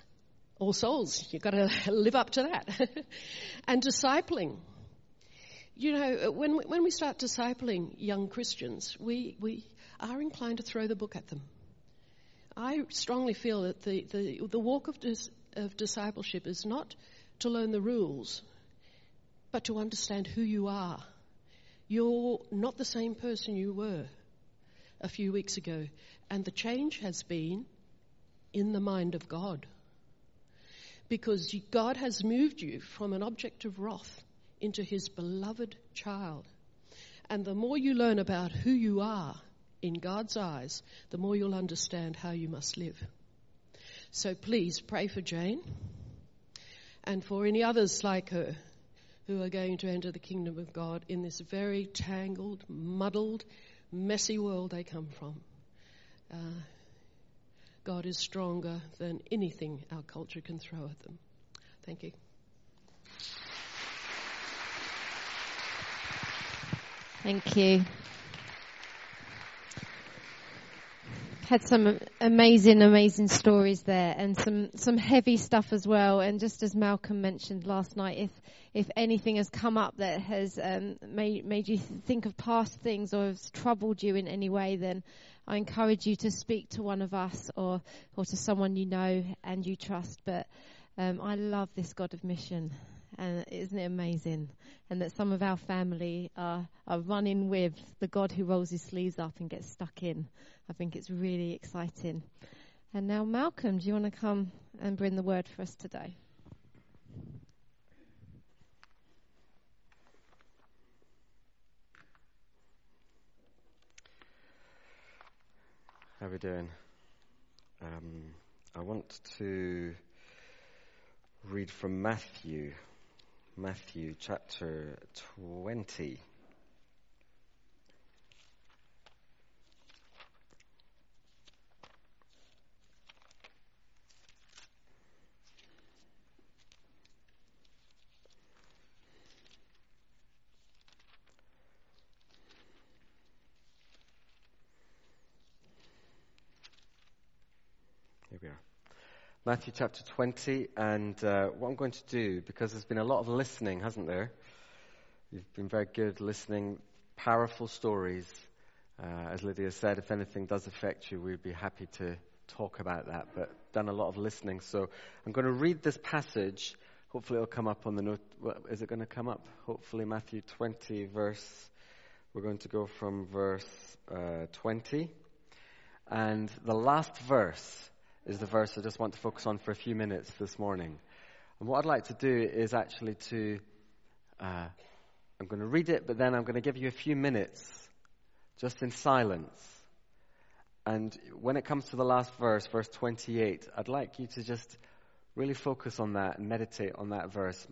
All Souls, you've got to live up to that. And discipling. You know, when we start discipling young Christians, we are inclined to throw the book at them. I strongly feel that the walk of discipleship is not to learn the rules, but to understand who you are. You're not the same person you were a few weeks ago, and the change has been in the mind of God. Because God has moved you from an object of wrath into his beloved child. And the more you learn about who you are in God's eyes, the more you'll understand how you must live. So please pray for Jane and for any others like her who are going to enter the kingdom of God in this very tangled, muddled, messy world they come from. God is stronger than anything our culture can throw at them. Thank you. Thank you. Had some amazing stories there, and some heavy stuff as well. And just as Malcolm mentioned last night, if anything has come up that has made you think of past things or has troubled you in any way, then I encourage you to speak to one of us or to someone you know and you trust. But I love this God of mission, and isn't it amazing? And that some of our family are running with the God who rolls his sleeves up and gets stuck in. I think it's really exciting. And now, Malcolm, do you want to come and bring the word for us today? How are we doing? I want to read from Matthew chapter 20. Here we are. Matthew chapter 20, and what I'm going to do, because there's been a lot of listening, hasn't there? You've been very good listening, powerful stories. As Lydia said, if anything does affect you, we'd be happy to talk about that, but done a lot of listening. So I'm going to read this passage. Hopefully it'll come up on the note. Is it going to come up? Hopefully Matthew 20 we're going to go from verse 20. And the last verse is the verse I just want to focus on for a few minutes this morning. And what I'd like to do is actually I'm going to read it, but then I'm going to give you a few minutes just in silence. And when it comes to the last verse, verse 28, I'd like you to just really focus on that and meditate on that verse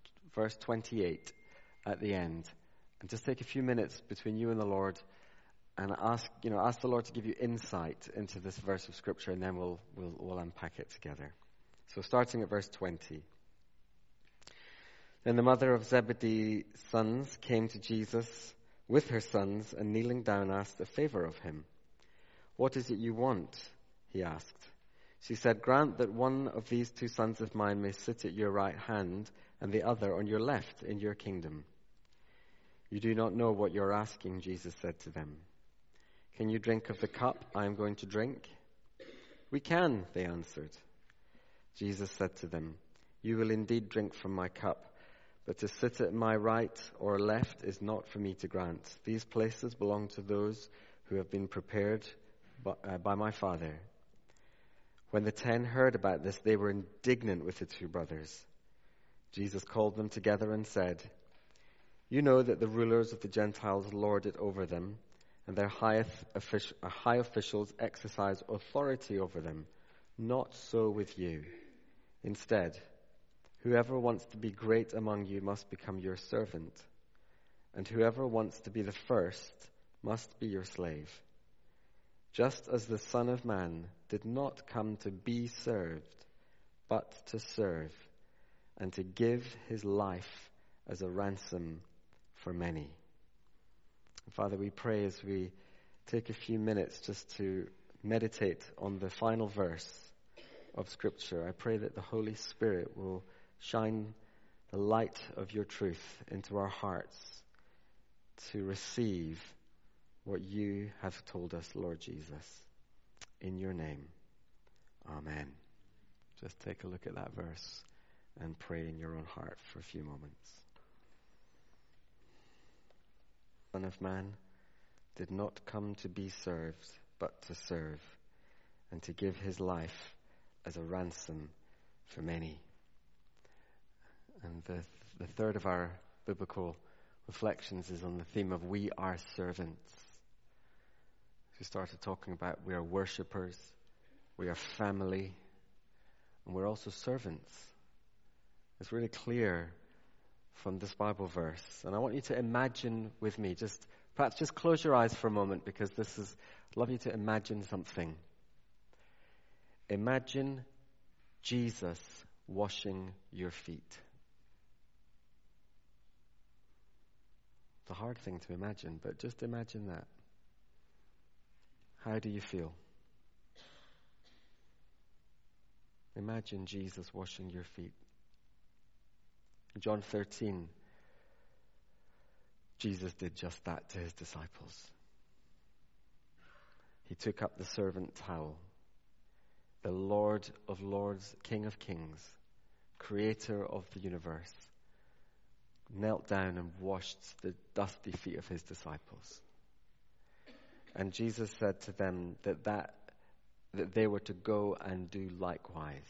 28 at the end. And just take a few minutes between you and the Lord and ask the Lord to give you insight into this verse of Scripture, and then we'll unpack it together. So starting at verse 20. Then the mother of Zebedee's sons came to Jesus with her sons, and kneeling down asked a favor of him. "What is it you want?" he asked. She said, "Grant that one of these two sons of mine may sit at your right hand and the other on your left in your kingdom." "You do not know what you're asking," Jesus said to them. "Can you drink of the cup I am going to drink?" "We can," they answered. Jesus said to them, "You will indeed drink from my cup, but to sit at my right or left is not for me to grant. These places belong to those who have been prepared by my Father." When the 10 heard about this, they were indignant with the two brothers. Jesus called them together and said, "You know that the rulers of the Gentiles lord it over them, and their high officials exercise authority over them. Not so with you. Instead, whoever wants to be great among you must become your servant, and whoever wants to be the first must be your slave. Just as the Son of Man did not come to be served, but to serve, and to give his life as a ransom for many." Father, we pray as we take a few minutes just to meditate on the final verse of Scripture, I pray that the Holy Spirit will shine the light of your truth into our hearts, to receive what you have told us, Lord Jesus. In your name, amen. Just take a look at that verse and pray in your own heart for a few moments. The Son of Man did not come to be served, but to serve, and to give his life as a ransom for many. And the third of our biblical reflections is on the theme of we are servants. We started talking about we are worshippers, we are family, and we're also servants. It's really clear from this Bible verse. And I want you to imagine with me, perhaps just close your eyes for a moment, because I'd love you to imagine something. Imagine Jesus washing your feet. It's a hard thing to imagine, but just imagine that. How do you feel? Imagine Jesus washing your feet. In John 13, Jesus did just that to his disciples. He took up the servant towel. The Lord of Lords, King of Kings, Creator of the universe, knelt down and washed the dusty feet of his disciples. And Jesus said to them that they were to go and do likewise.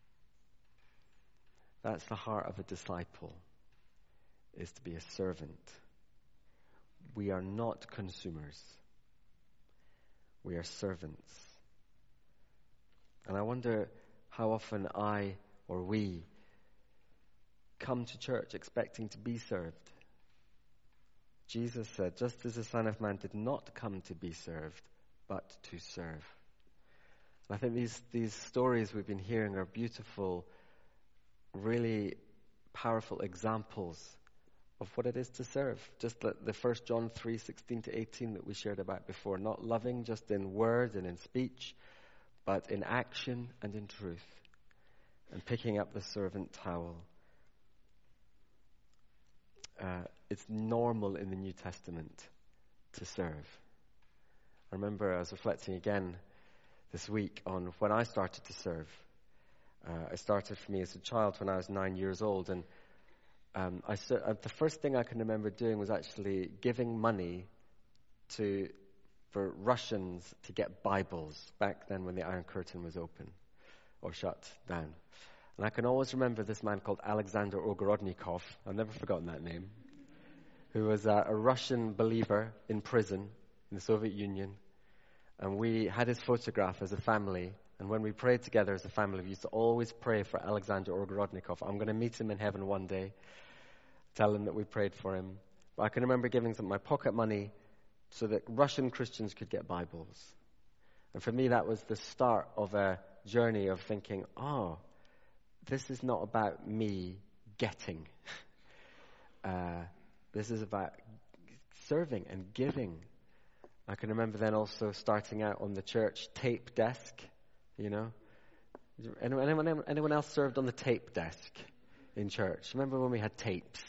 That's the heart of a disciple, is to be a servant. We are not consumers. We are servants. And I wonder how often I or we come to church expecting to be served. Jesus said, just as the Son of Man did not come to be served, but to serve. And I think these stories we've been hearing are beautiful, really powerful examples of what it is to serve. Just the 1 John 3:16-18 that we shared about before. Not loving just in word and in speech, but in action and in truth. And picking up the servant towel. It's normal in the New Testament to serve. I remember I was reflecting again this week on when I started to serve. It started for me as a child when I was 9 years old, and the first thing I can remember doing was actually giving money for Russians to get Bibles back then when the Iron Curtain was open or shut down. And I can always remember this man called Alexander Ogorodnikov. I've never forgotten that name. Who was a Russian believer in prison in the Soviet Union. And we had his photograph as a family. And when we prayed together as a family, we used to always pray for Alexander Ogorodnikov. I'm going to meet him in heaven one day. Tell him that we prayed for him. But I can remember giving some of my pocket money so that Russian Christians could get Bibles. And for me, that was the start of a journey of thinking, this is not about me getting. This is about serving and giving. I can remember then also starting out on the church tape desk, you know. Anyone else served on the tape desk in church? Remember when we had tapes?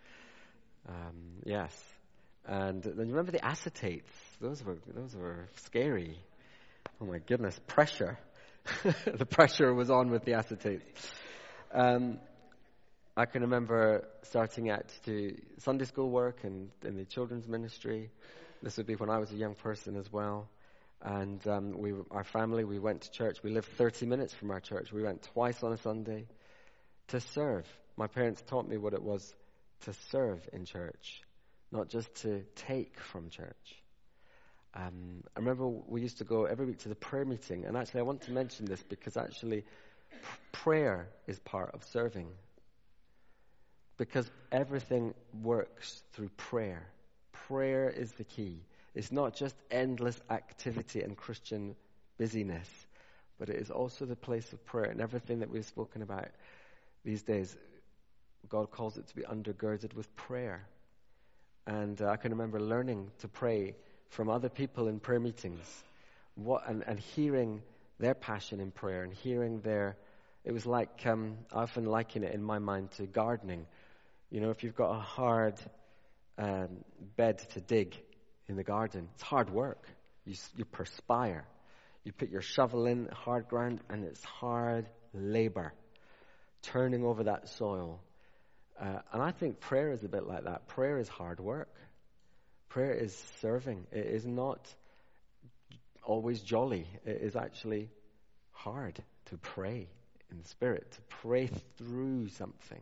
Yes. And then you remember the acetates? Those were scary. Oh my goodness, pressure. The pressure was on with the acetates. I can remember starting out to do Sunday school work and in the children's ministry. This would be when I was a young person as well. And our family, we went to church. We lived 30 minutes from our church. We went twice on a Sunday to serve. My parents taught me what it was to serve in church, not just to take from church. I remember we used to go every week to the prayer meeting. And actually, I want to mention this because actually prayer is part of serving. Because everything works through prayer. Prayer is the key. It's not just endless activity and Christian busyness, but it is also the place of prayer. And everything that we've spoken about these days, God calls it to be undergirded with prayer. And I can remember learning to pray from other people in prayer meetings, and hearing their passion in prayer and hearing it was like, I often liken it in my mind to gardening. You know, if you've got a hard bed to dig in the garden. It's hard work. You perspire. You put your shovel in hard ground, and it's hard labor, turning over that soil. And I think prayer is a bit like that. Prayer is hard work. Prayer is serving. It is not always jolly. It is actually hard to pray in the Spirit, to pray through something.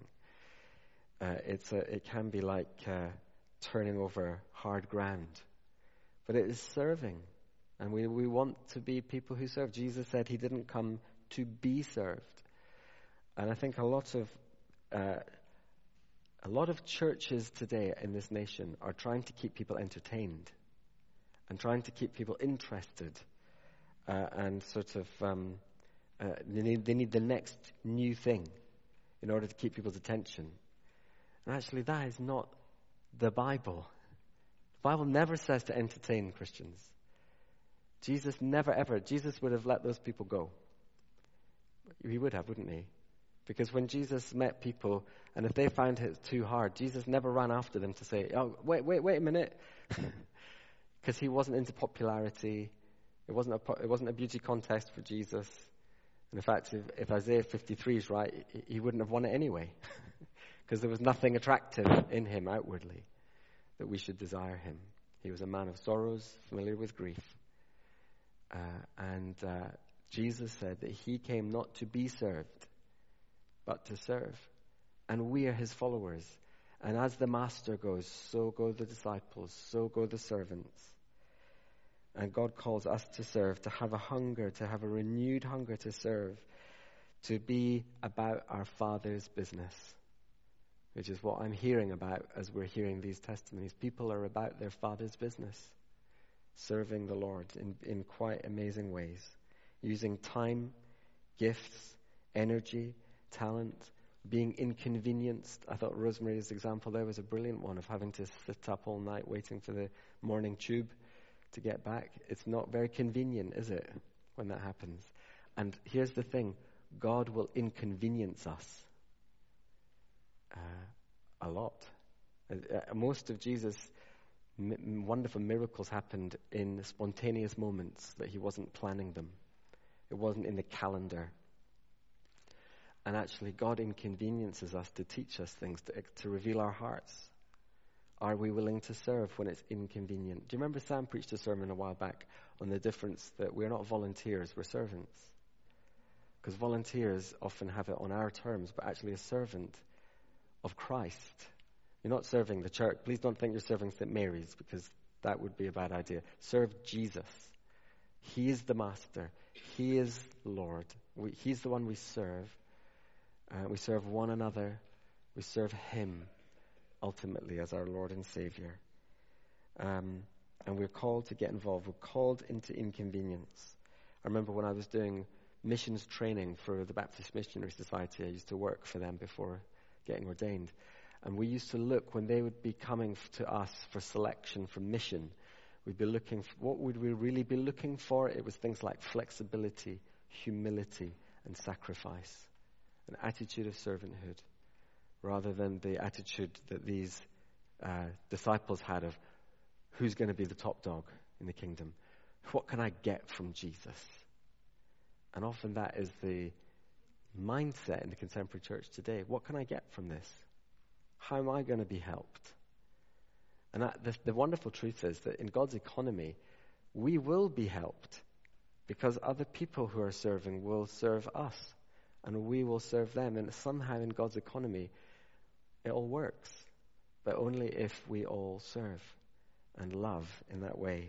It can be like turning over hard ground. But it is serving. And we want to be people who serve. Jesus said he didn't come to be served. And I think a lot of churches today in this nation are trying to keep people entertained and trying to keep people interested and sort of they need the next new thing in order to keep people's attention. And actually that is not the Bible. The Bible never says to entertain Christians. Jesus never ever. Jesus would have let those people go. He would have, wouldn't he? Because when Jesus met people, and if they found it too hard, Jesus never ran after them to say, "Oh, wait a minute," because he wasn't into popularity. It wasn't a beauty contest for Jesus. And in fact, if Isaiah 53 is right, he wouldn't have won it anyway, because there was nothing attractive in him outwardly that we should desire him. He was a man of sorrows, familiar with grief. And Jesus said that he came not to be served, but to serve. And we are his followers. And as the master goes, so go the disciples, so go the servants. And God calls us to serve, to have a hunger, to have a renewed hunger to serve, to be about our Father's business, which is what I'm hearing about as we're hearing these testimonies. People are about their Father's business, serving the Lord in quite amazing ways, using time, gifts, energy, talent, being inconvenienced. I thought Rosemary's example there was a brilliant one of having to sit up all night waiting for the morning tube to get back. It's not very convenient, is it, when that happens? And here's the thing, God will inconvenience us a lot. Most of Jesus' wonderful miracles happened in spontaneous moments that he wasn't planning them. It wasn't in the calendar. And actually, God inconveniences us to teach us things, to reveal our hearts. Are we willing to serve when it's inconvenient? Do you remember Sam preached a sermon a while back on the difference that we're not volunteers, we're servants? Because volunteers often have it on our terms, but actually a servant of Christ. You're not serving the church. Please don't think you're serving St. Mary's, because that would be a bad idea. Serve Jesus. He is the master. He is Lord. He's the one we serve. We serve one another. We serve him ultimately as our Lord and Savior. And we're called to get involved. We're called into inconvenience. I remember when I was doing missions training for the Baptist Missionary Society, I used to work for them before getting ordained. And we used to look, when they would be coming to us for selection for mission, we'd be looking for, what would we really be looking for? It was things like flexibility, humility, and sacrifice. An attitude of servanthood, rather than the attitude that these disciples had of who's going to be the top dog in the kingdom. What can I get from Jesus? And often that is the mindset in the contemporary church today. What can I get from this? How am I going to be helped? And the wonderful truth is that in God's economy, we will be helped because other people who are serving will serve us. And we will serve them. And somehow in God's economy, it all works. But only if we all serve and love in that way.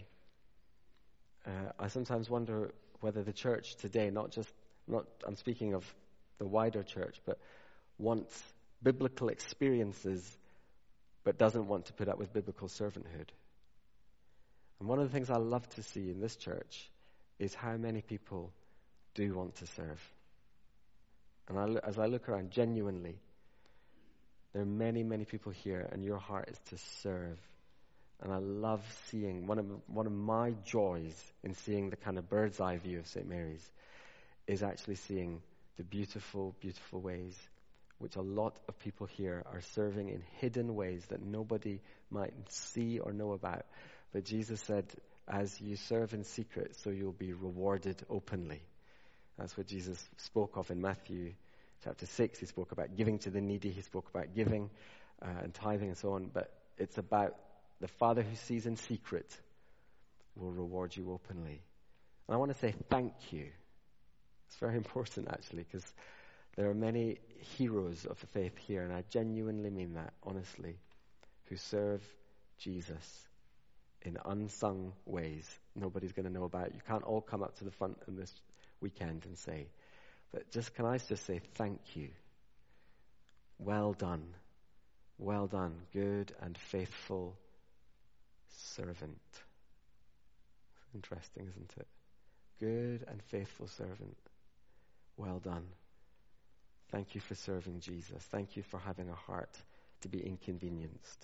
I sometimes wonder whether the church today, I'm speaking of the wider church, but wants biblical experiences, but doesn't want to put up with biblical servanthood. And one of the things I love to see in this church is how many people do want to serve. And as I look around, genuinely, there are many, many people here, and your heart is to serve. And I love seeing, one of my joys in seeing the kind of bird's eye view of St. Mary's is actually seeing the beautiful, beautiful ways which a lot of people here are serving in hidden ways that nobody might see or know about. But Jesus said, as you serve in secret, so you'll be rewarded openly. That's what Jesus spoke of in Matthew chapter 6. He spoke about giving to the needy. He spoke about giving and tithing and so on. But it's about the Father who sees in secret will reward you openly. And I want to say thank you. It's very important, actually, because there are many heroes of the faith here, and I genuinely mean that, honestly, who serve Jesus in unsung ways nobody's going to know about. You can't all come up to the front in this weekend and say, but can I just say thank you. Well done. Well done, good and faithful servant. Interesting, isn't it? Good and faithful servant. Well done. Thank you for serving Jesus. Thank you for having a heart to be inconvenienced.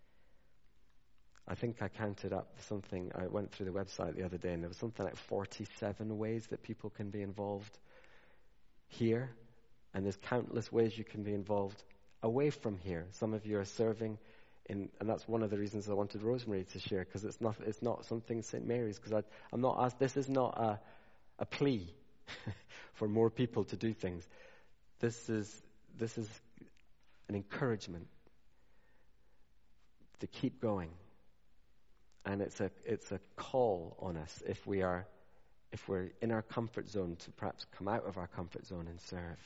I think I counted up something. I went through the website the other day, and there was something like 47 ways that people can be involved here. And there's countless ways you can be involved away from here. Some of you are serving and that's one of the reasons I wanted Rosemary to share, because it's not something St. Mary's, because I'm not asked. This is not a plea for more people to do things. This is an encouragement to keep going, and it's a call on us if we're in our comfort zone to perhaps come out of our comfort zone and serve.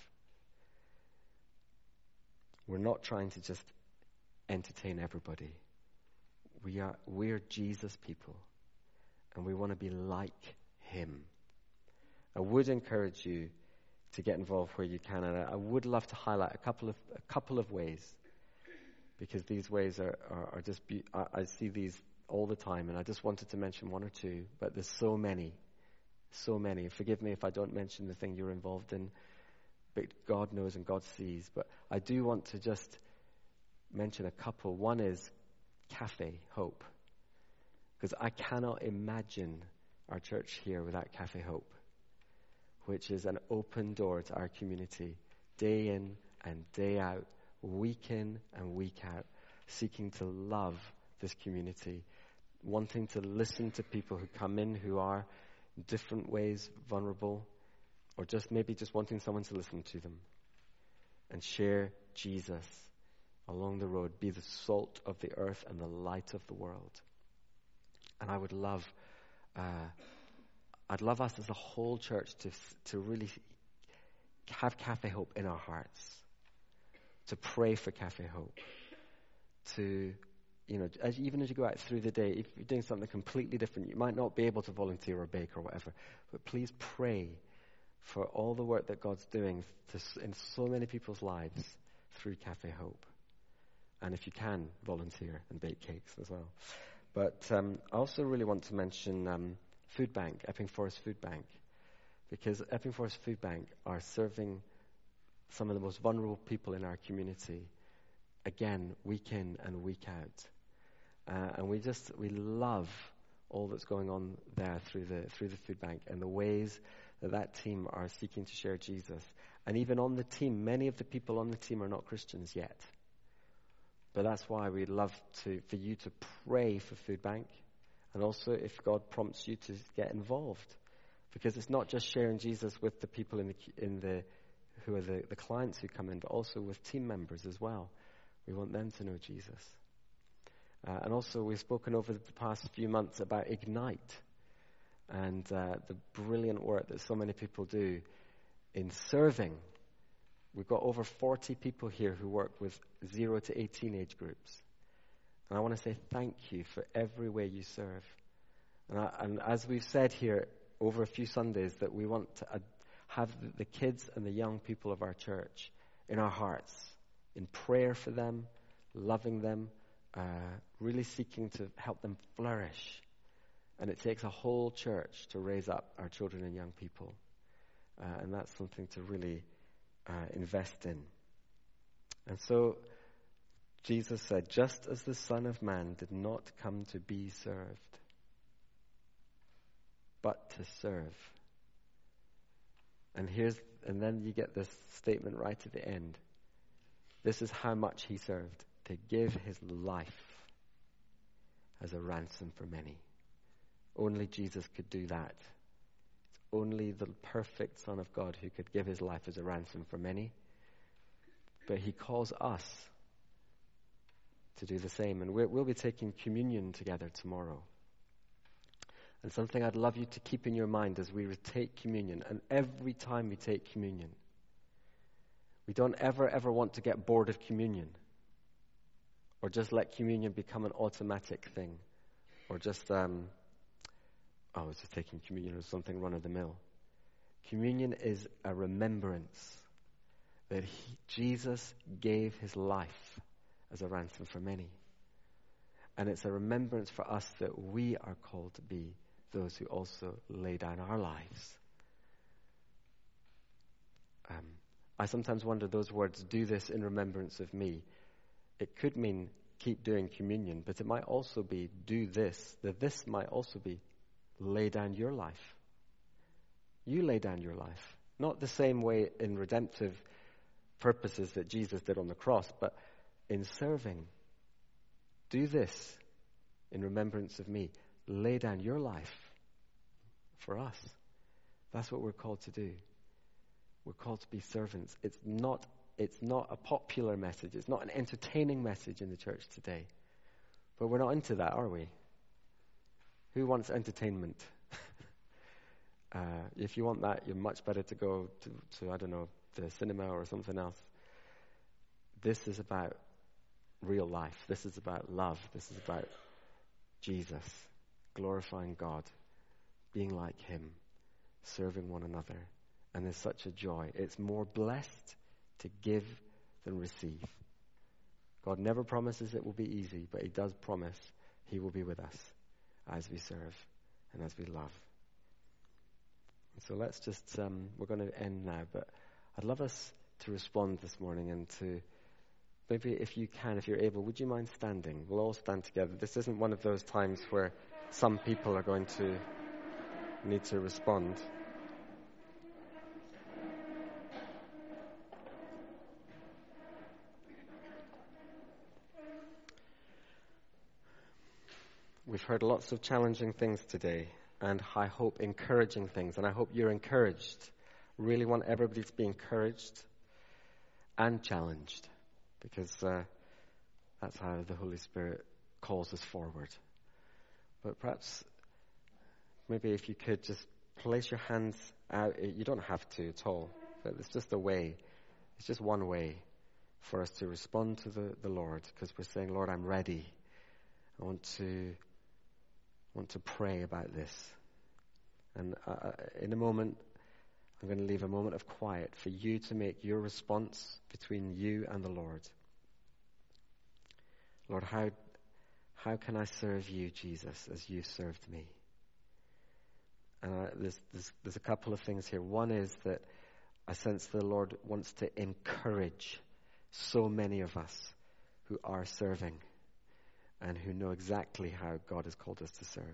We're not trying to just entertain everybody. We're Jesus people, and we want to be like Him. I would encourage you to get involved where you can, and I would love to highlight a couple of ways, because these ways are just I see these all the time, and I just wanted to mention one or two, but there's so many. Forgive me if I don't mention the thing you're involved in, but God knows and God sees. But I do want to just mention a couple. One is Cafe Hope, because I cannot imagine our church here without Cafe Hope, which is an open door to our community, day in and day out, week in and week out, seeking to love this community, wanting to listen to people who come in who are in different ways vulnerable, or just wanting someone to listen to them, and share Jesus along the road, be the salt of the earth and the light of the world. And I'd love us as a whole church to really have Cafe Hope in our hearts, to pray for Cafe Hope, to, even as you go out through the day, if you're doing something completely different, you might not be able to volunteer or bake or whatever, but please pray for all the work that God's doing in so many people's lives through Cafe Hope. And if you can, volunteer and bake cakes as well. But I also really want to mention Food Bank, Epping Forest Food Bank, because Epping Forest Food Bank are serving some of the most vulnerable people in our community, again, week in and week out. And we love all that's going on there through the food bank, and the ways that team are seeking to share Jesus. And even on the team, many of the people on the team are not Christians yet. But that's why we'd love for you to pray for Food Bank, and also if God prompts you to get involved, because it's not just sharing Jesus with the people who are the clients who come in, but also with team members as well. We want them to know Jesus. And also we've spoken over the past few months about Ignite, and the brilliant work that so many people do in serving. We've got over 40 people here who work with 0 to 18 age groups. And I want to say thank you for every way you serve. And as we've said here over a few Sundays, that we want to have the kids and the young people of our church in our hearts, in prayer for them, loving them, really seeking to help them flourish. And it takes a whole church to raise up our children and young people. And that's something to really invest in. And so Jesus said, just as the Son of Man did not come to be served, but to serve. And then you get this statement right at the end. This is how much he served, to give his life as a ransom for many. Only Jesus could do that. It's only the perfect Son of God who could give his life as a ransom for many. But he calls us to do the same. And we'll be taking communion together tomorrow. And something I'd love you to keep in your mind as we take communion, and every time we take communion, we don't ever want to get bored of communion, or just let communion become an automatic thing, or just, it's just taking communion or something run-of-the-mill. Communion is a remembrance that Jesus gave his life as a ransom for many. And it's a remembrance for us that we are called to be those who also lay down our lives. I sometimes wonder, those words, do this in remembrance of me. It could mean keep doing communion, but it might also be do this, that this might also be lay down your life. You lay down your life. Not the same way in redemptive purposes that Jesus did on the cross, but in serving. Do this in remembrance of me. Lay down your life for us. That's what we're called to do. We're called to be servants. It's not a popular message. It's not an entertaining message in the church today. But we're not into that, are we? Who wants entertainment? If you want that, you're much better to go to I don't know, the cinema or something else. This is about real life. This is about love. This is about Jesus, glorifying God, being like him, serving one another. And there's such a joy. It's more blessed to give than receive. God never promises it will be easy, but he does promise he will be with us as we serve and as we love. And so let's just, we're going to end now, but I'd love us to respond this morning and to, maybe if you can, if you're able, would you mind standing? We'll all stand together. This isn't one of those times where some people are going to need to respond. We've heard lots of challenging things today, and I hope encouraging things, and I hope you're encouraged. Really want everybody to be encouraged and challenged, because that's how the Holy Spirit calls us forward. But perhaps, maybe if you could just place your hands out. You don't have to at all, but it's just a way. It's just one way for us to respond to the Lord, because we're saying, Lord, I'm ready. I want to pray about this. And in a moment, I'm going to leave a moment of quiet for you to make your response between you and the Lord. Lord, how can I serve you, Jesus, as you served me? And there's a couple of things here. One is that I sense the Lord wants to encourage so many of us who are serving and who know exactly how God has called us to serve.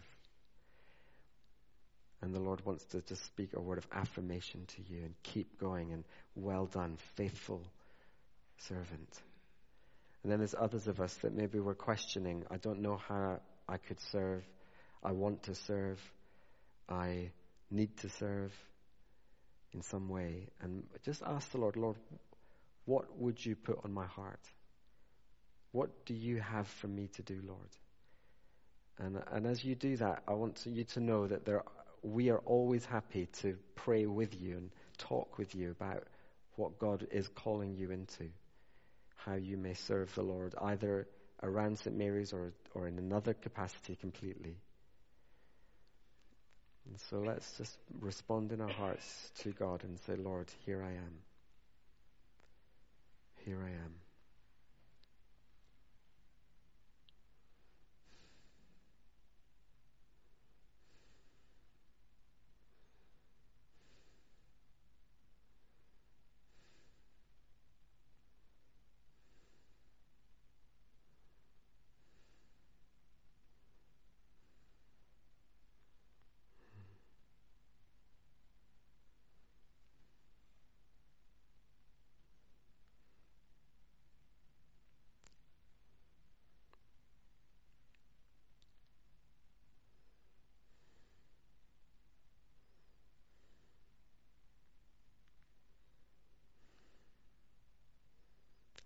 And the Lord wants to just speak a word of affirmation to you and keep going and well done, faithful servant. And then there's others of us that maybe we're questioning, I don't know how I could serve. I want to serve. I need to serve in some way. And just ask the Lord, Lord, what would you put on my heart? What do you have for me to do, Lord? And as you do that, I want you to know that we are always happy to pray with you and talk with you about what God is calling you into, how you may serve the Lord, either around St. Mary's or in another capacity completely. And so let's just respond in our hearts to God and say, Lord, here I am. Here I am.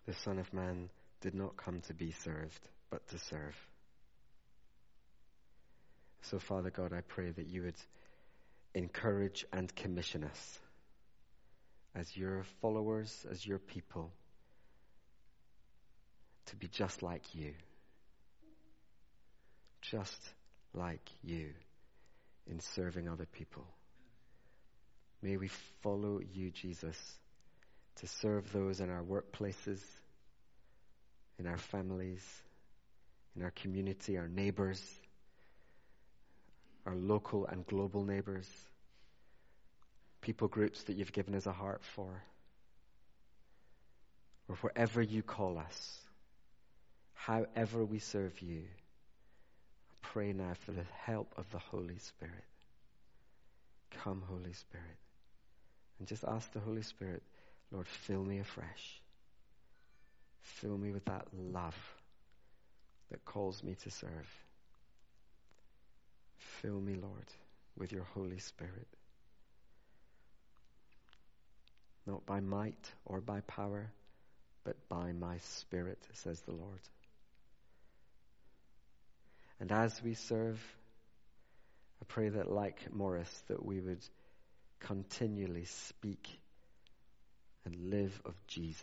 The Son of Man did not come to be served, but to serve. So, Father God, I pray that you would encourage and commission us as your followers, as your people, to be just like you. Just like you in serving other people. May we follow you, Jesus, to serve those in our workplaces, in our families, in our community, our neighbors, our local and global neighbors, people groups that you've given us a heart for, or wherever you call us, however we serve you. I pray now for the help of the Holy Spirit. Come, Holy Spirit. And just ask the Holy Spirit, Lord, fill me afresh. Fill me with that love that calls me to serve. Fill me, Lord, with your Holy Spirit. Not by might or by power, but by my Spirit, says the Lord. And as we serve, I pray that like Morris, that we would continually speak and live of Jesus.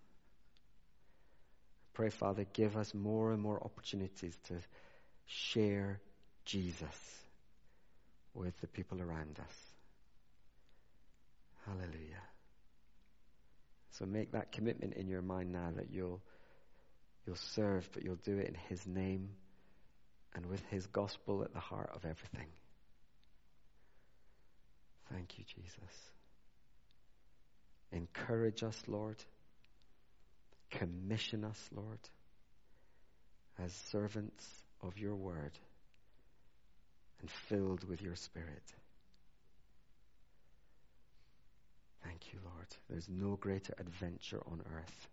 I pray, Father, give us more and more opportunities to share Jesus with the people around us. Hallelujah. So make that commitment in your mind now that you'll serve, but you'll do it in his name and with his gospel at the heart of everything. Thank you, Jesus. Encourage us, Lord. Commission us, Lord, as servants of your word and filled with your Spirit. Thank you, Lord. There's no greater adventure on earth.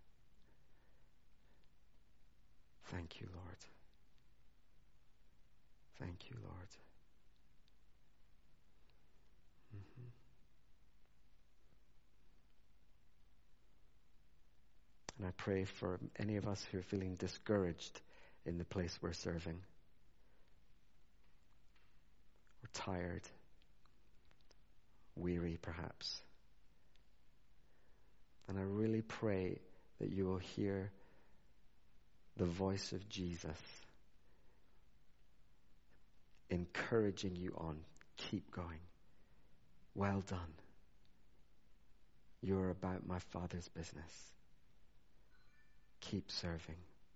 Thank you, Lord. Thank you, Lord. Mm-hmm. And I pray for any of us who are feeling discouraged in the place we're serving. We're tired, weary perhaps. And I really pray that you will hear the voice of Jesus encouraging you on. Keep going. Well done. You're about my Father's business. Keep serving.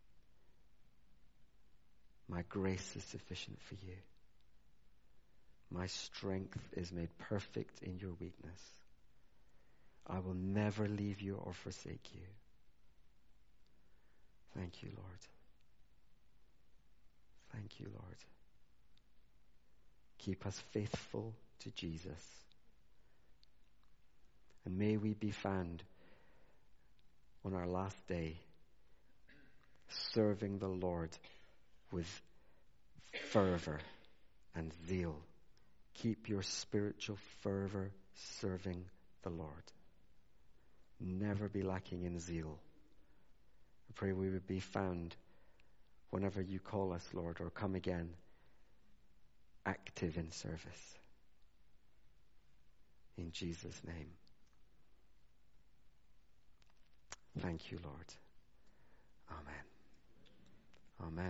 My grace is sufficient for you. My strength is made perfect in your weakness. I will never leave you or forsake you. Thank you, Lord. Thank you, Lord. Keep us faithful to Jesus. And may we be found on our last day serving the Lord with fervor and zeal. Keep your spiritual fervor serving the Lord. Never be lacking in zeal. I pray we would be found whenever you call us, Lord, or come again, active in service. In Jesus' name. Thank you, Lord. Amen. Amen.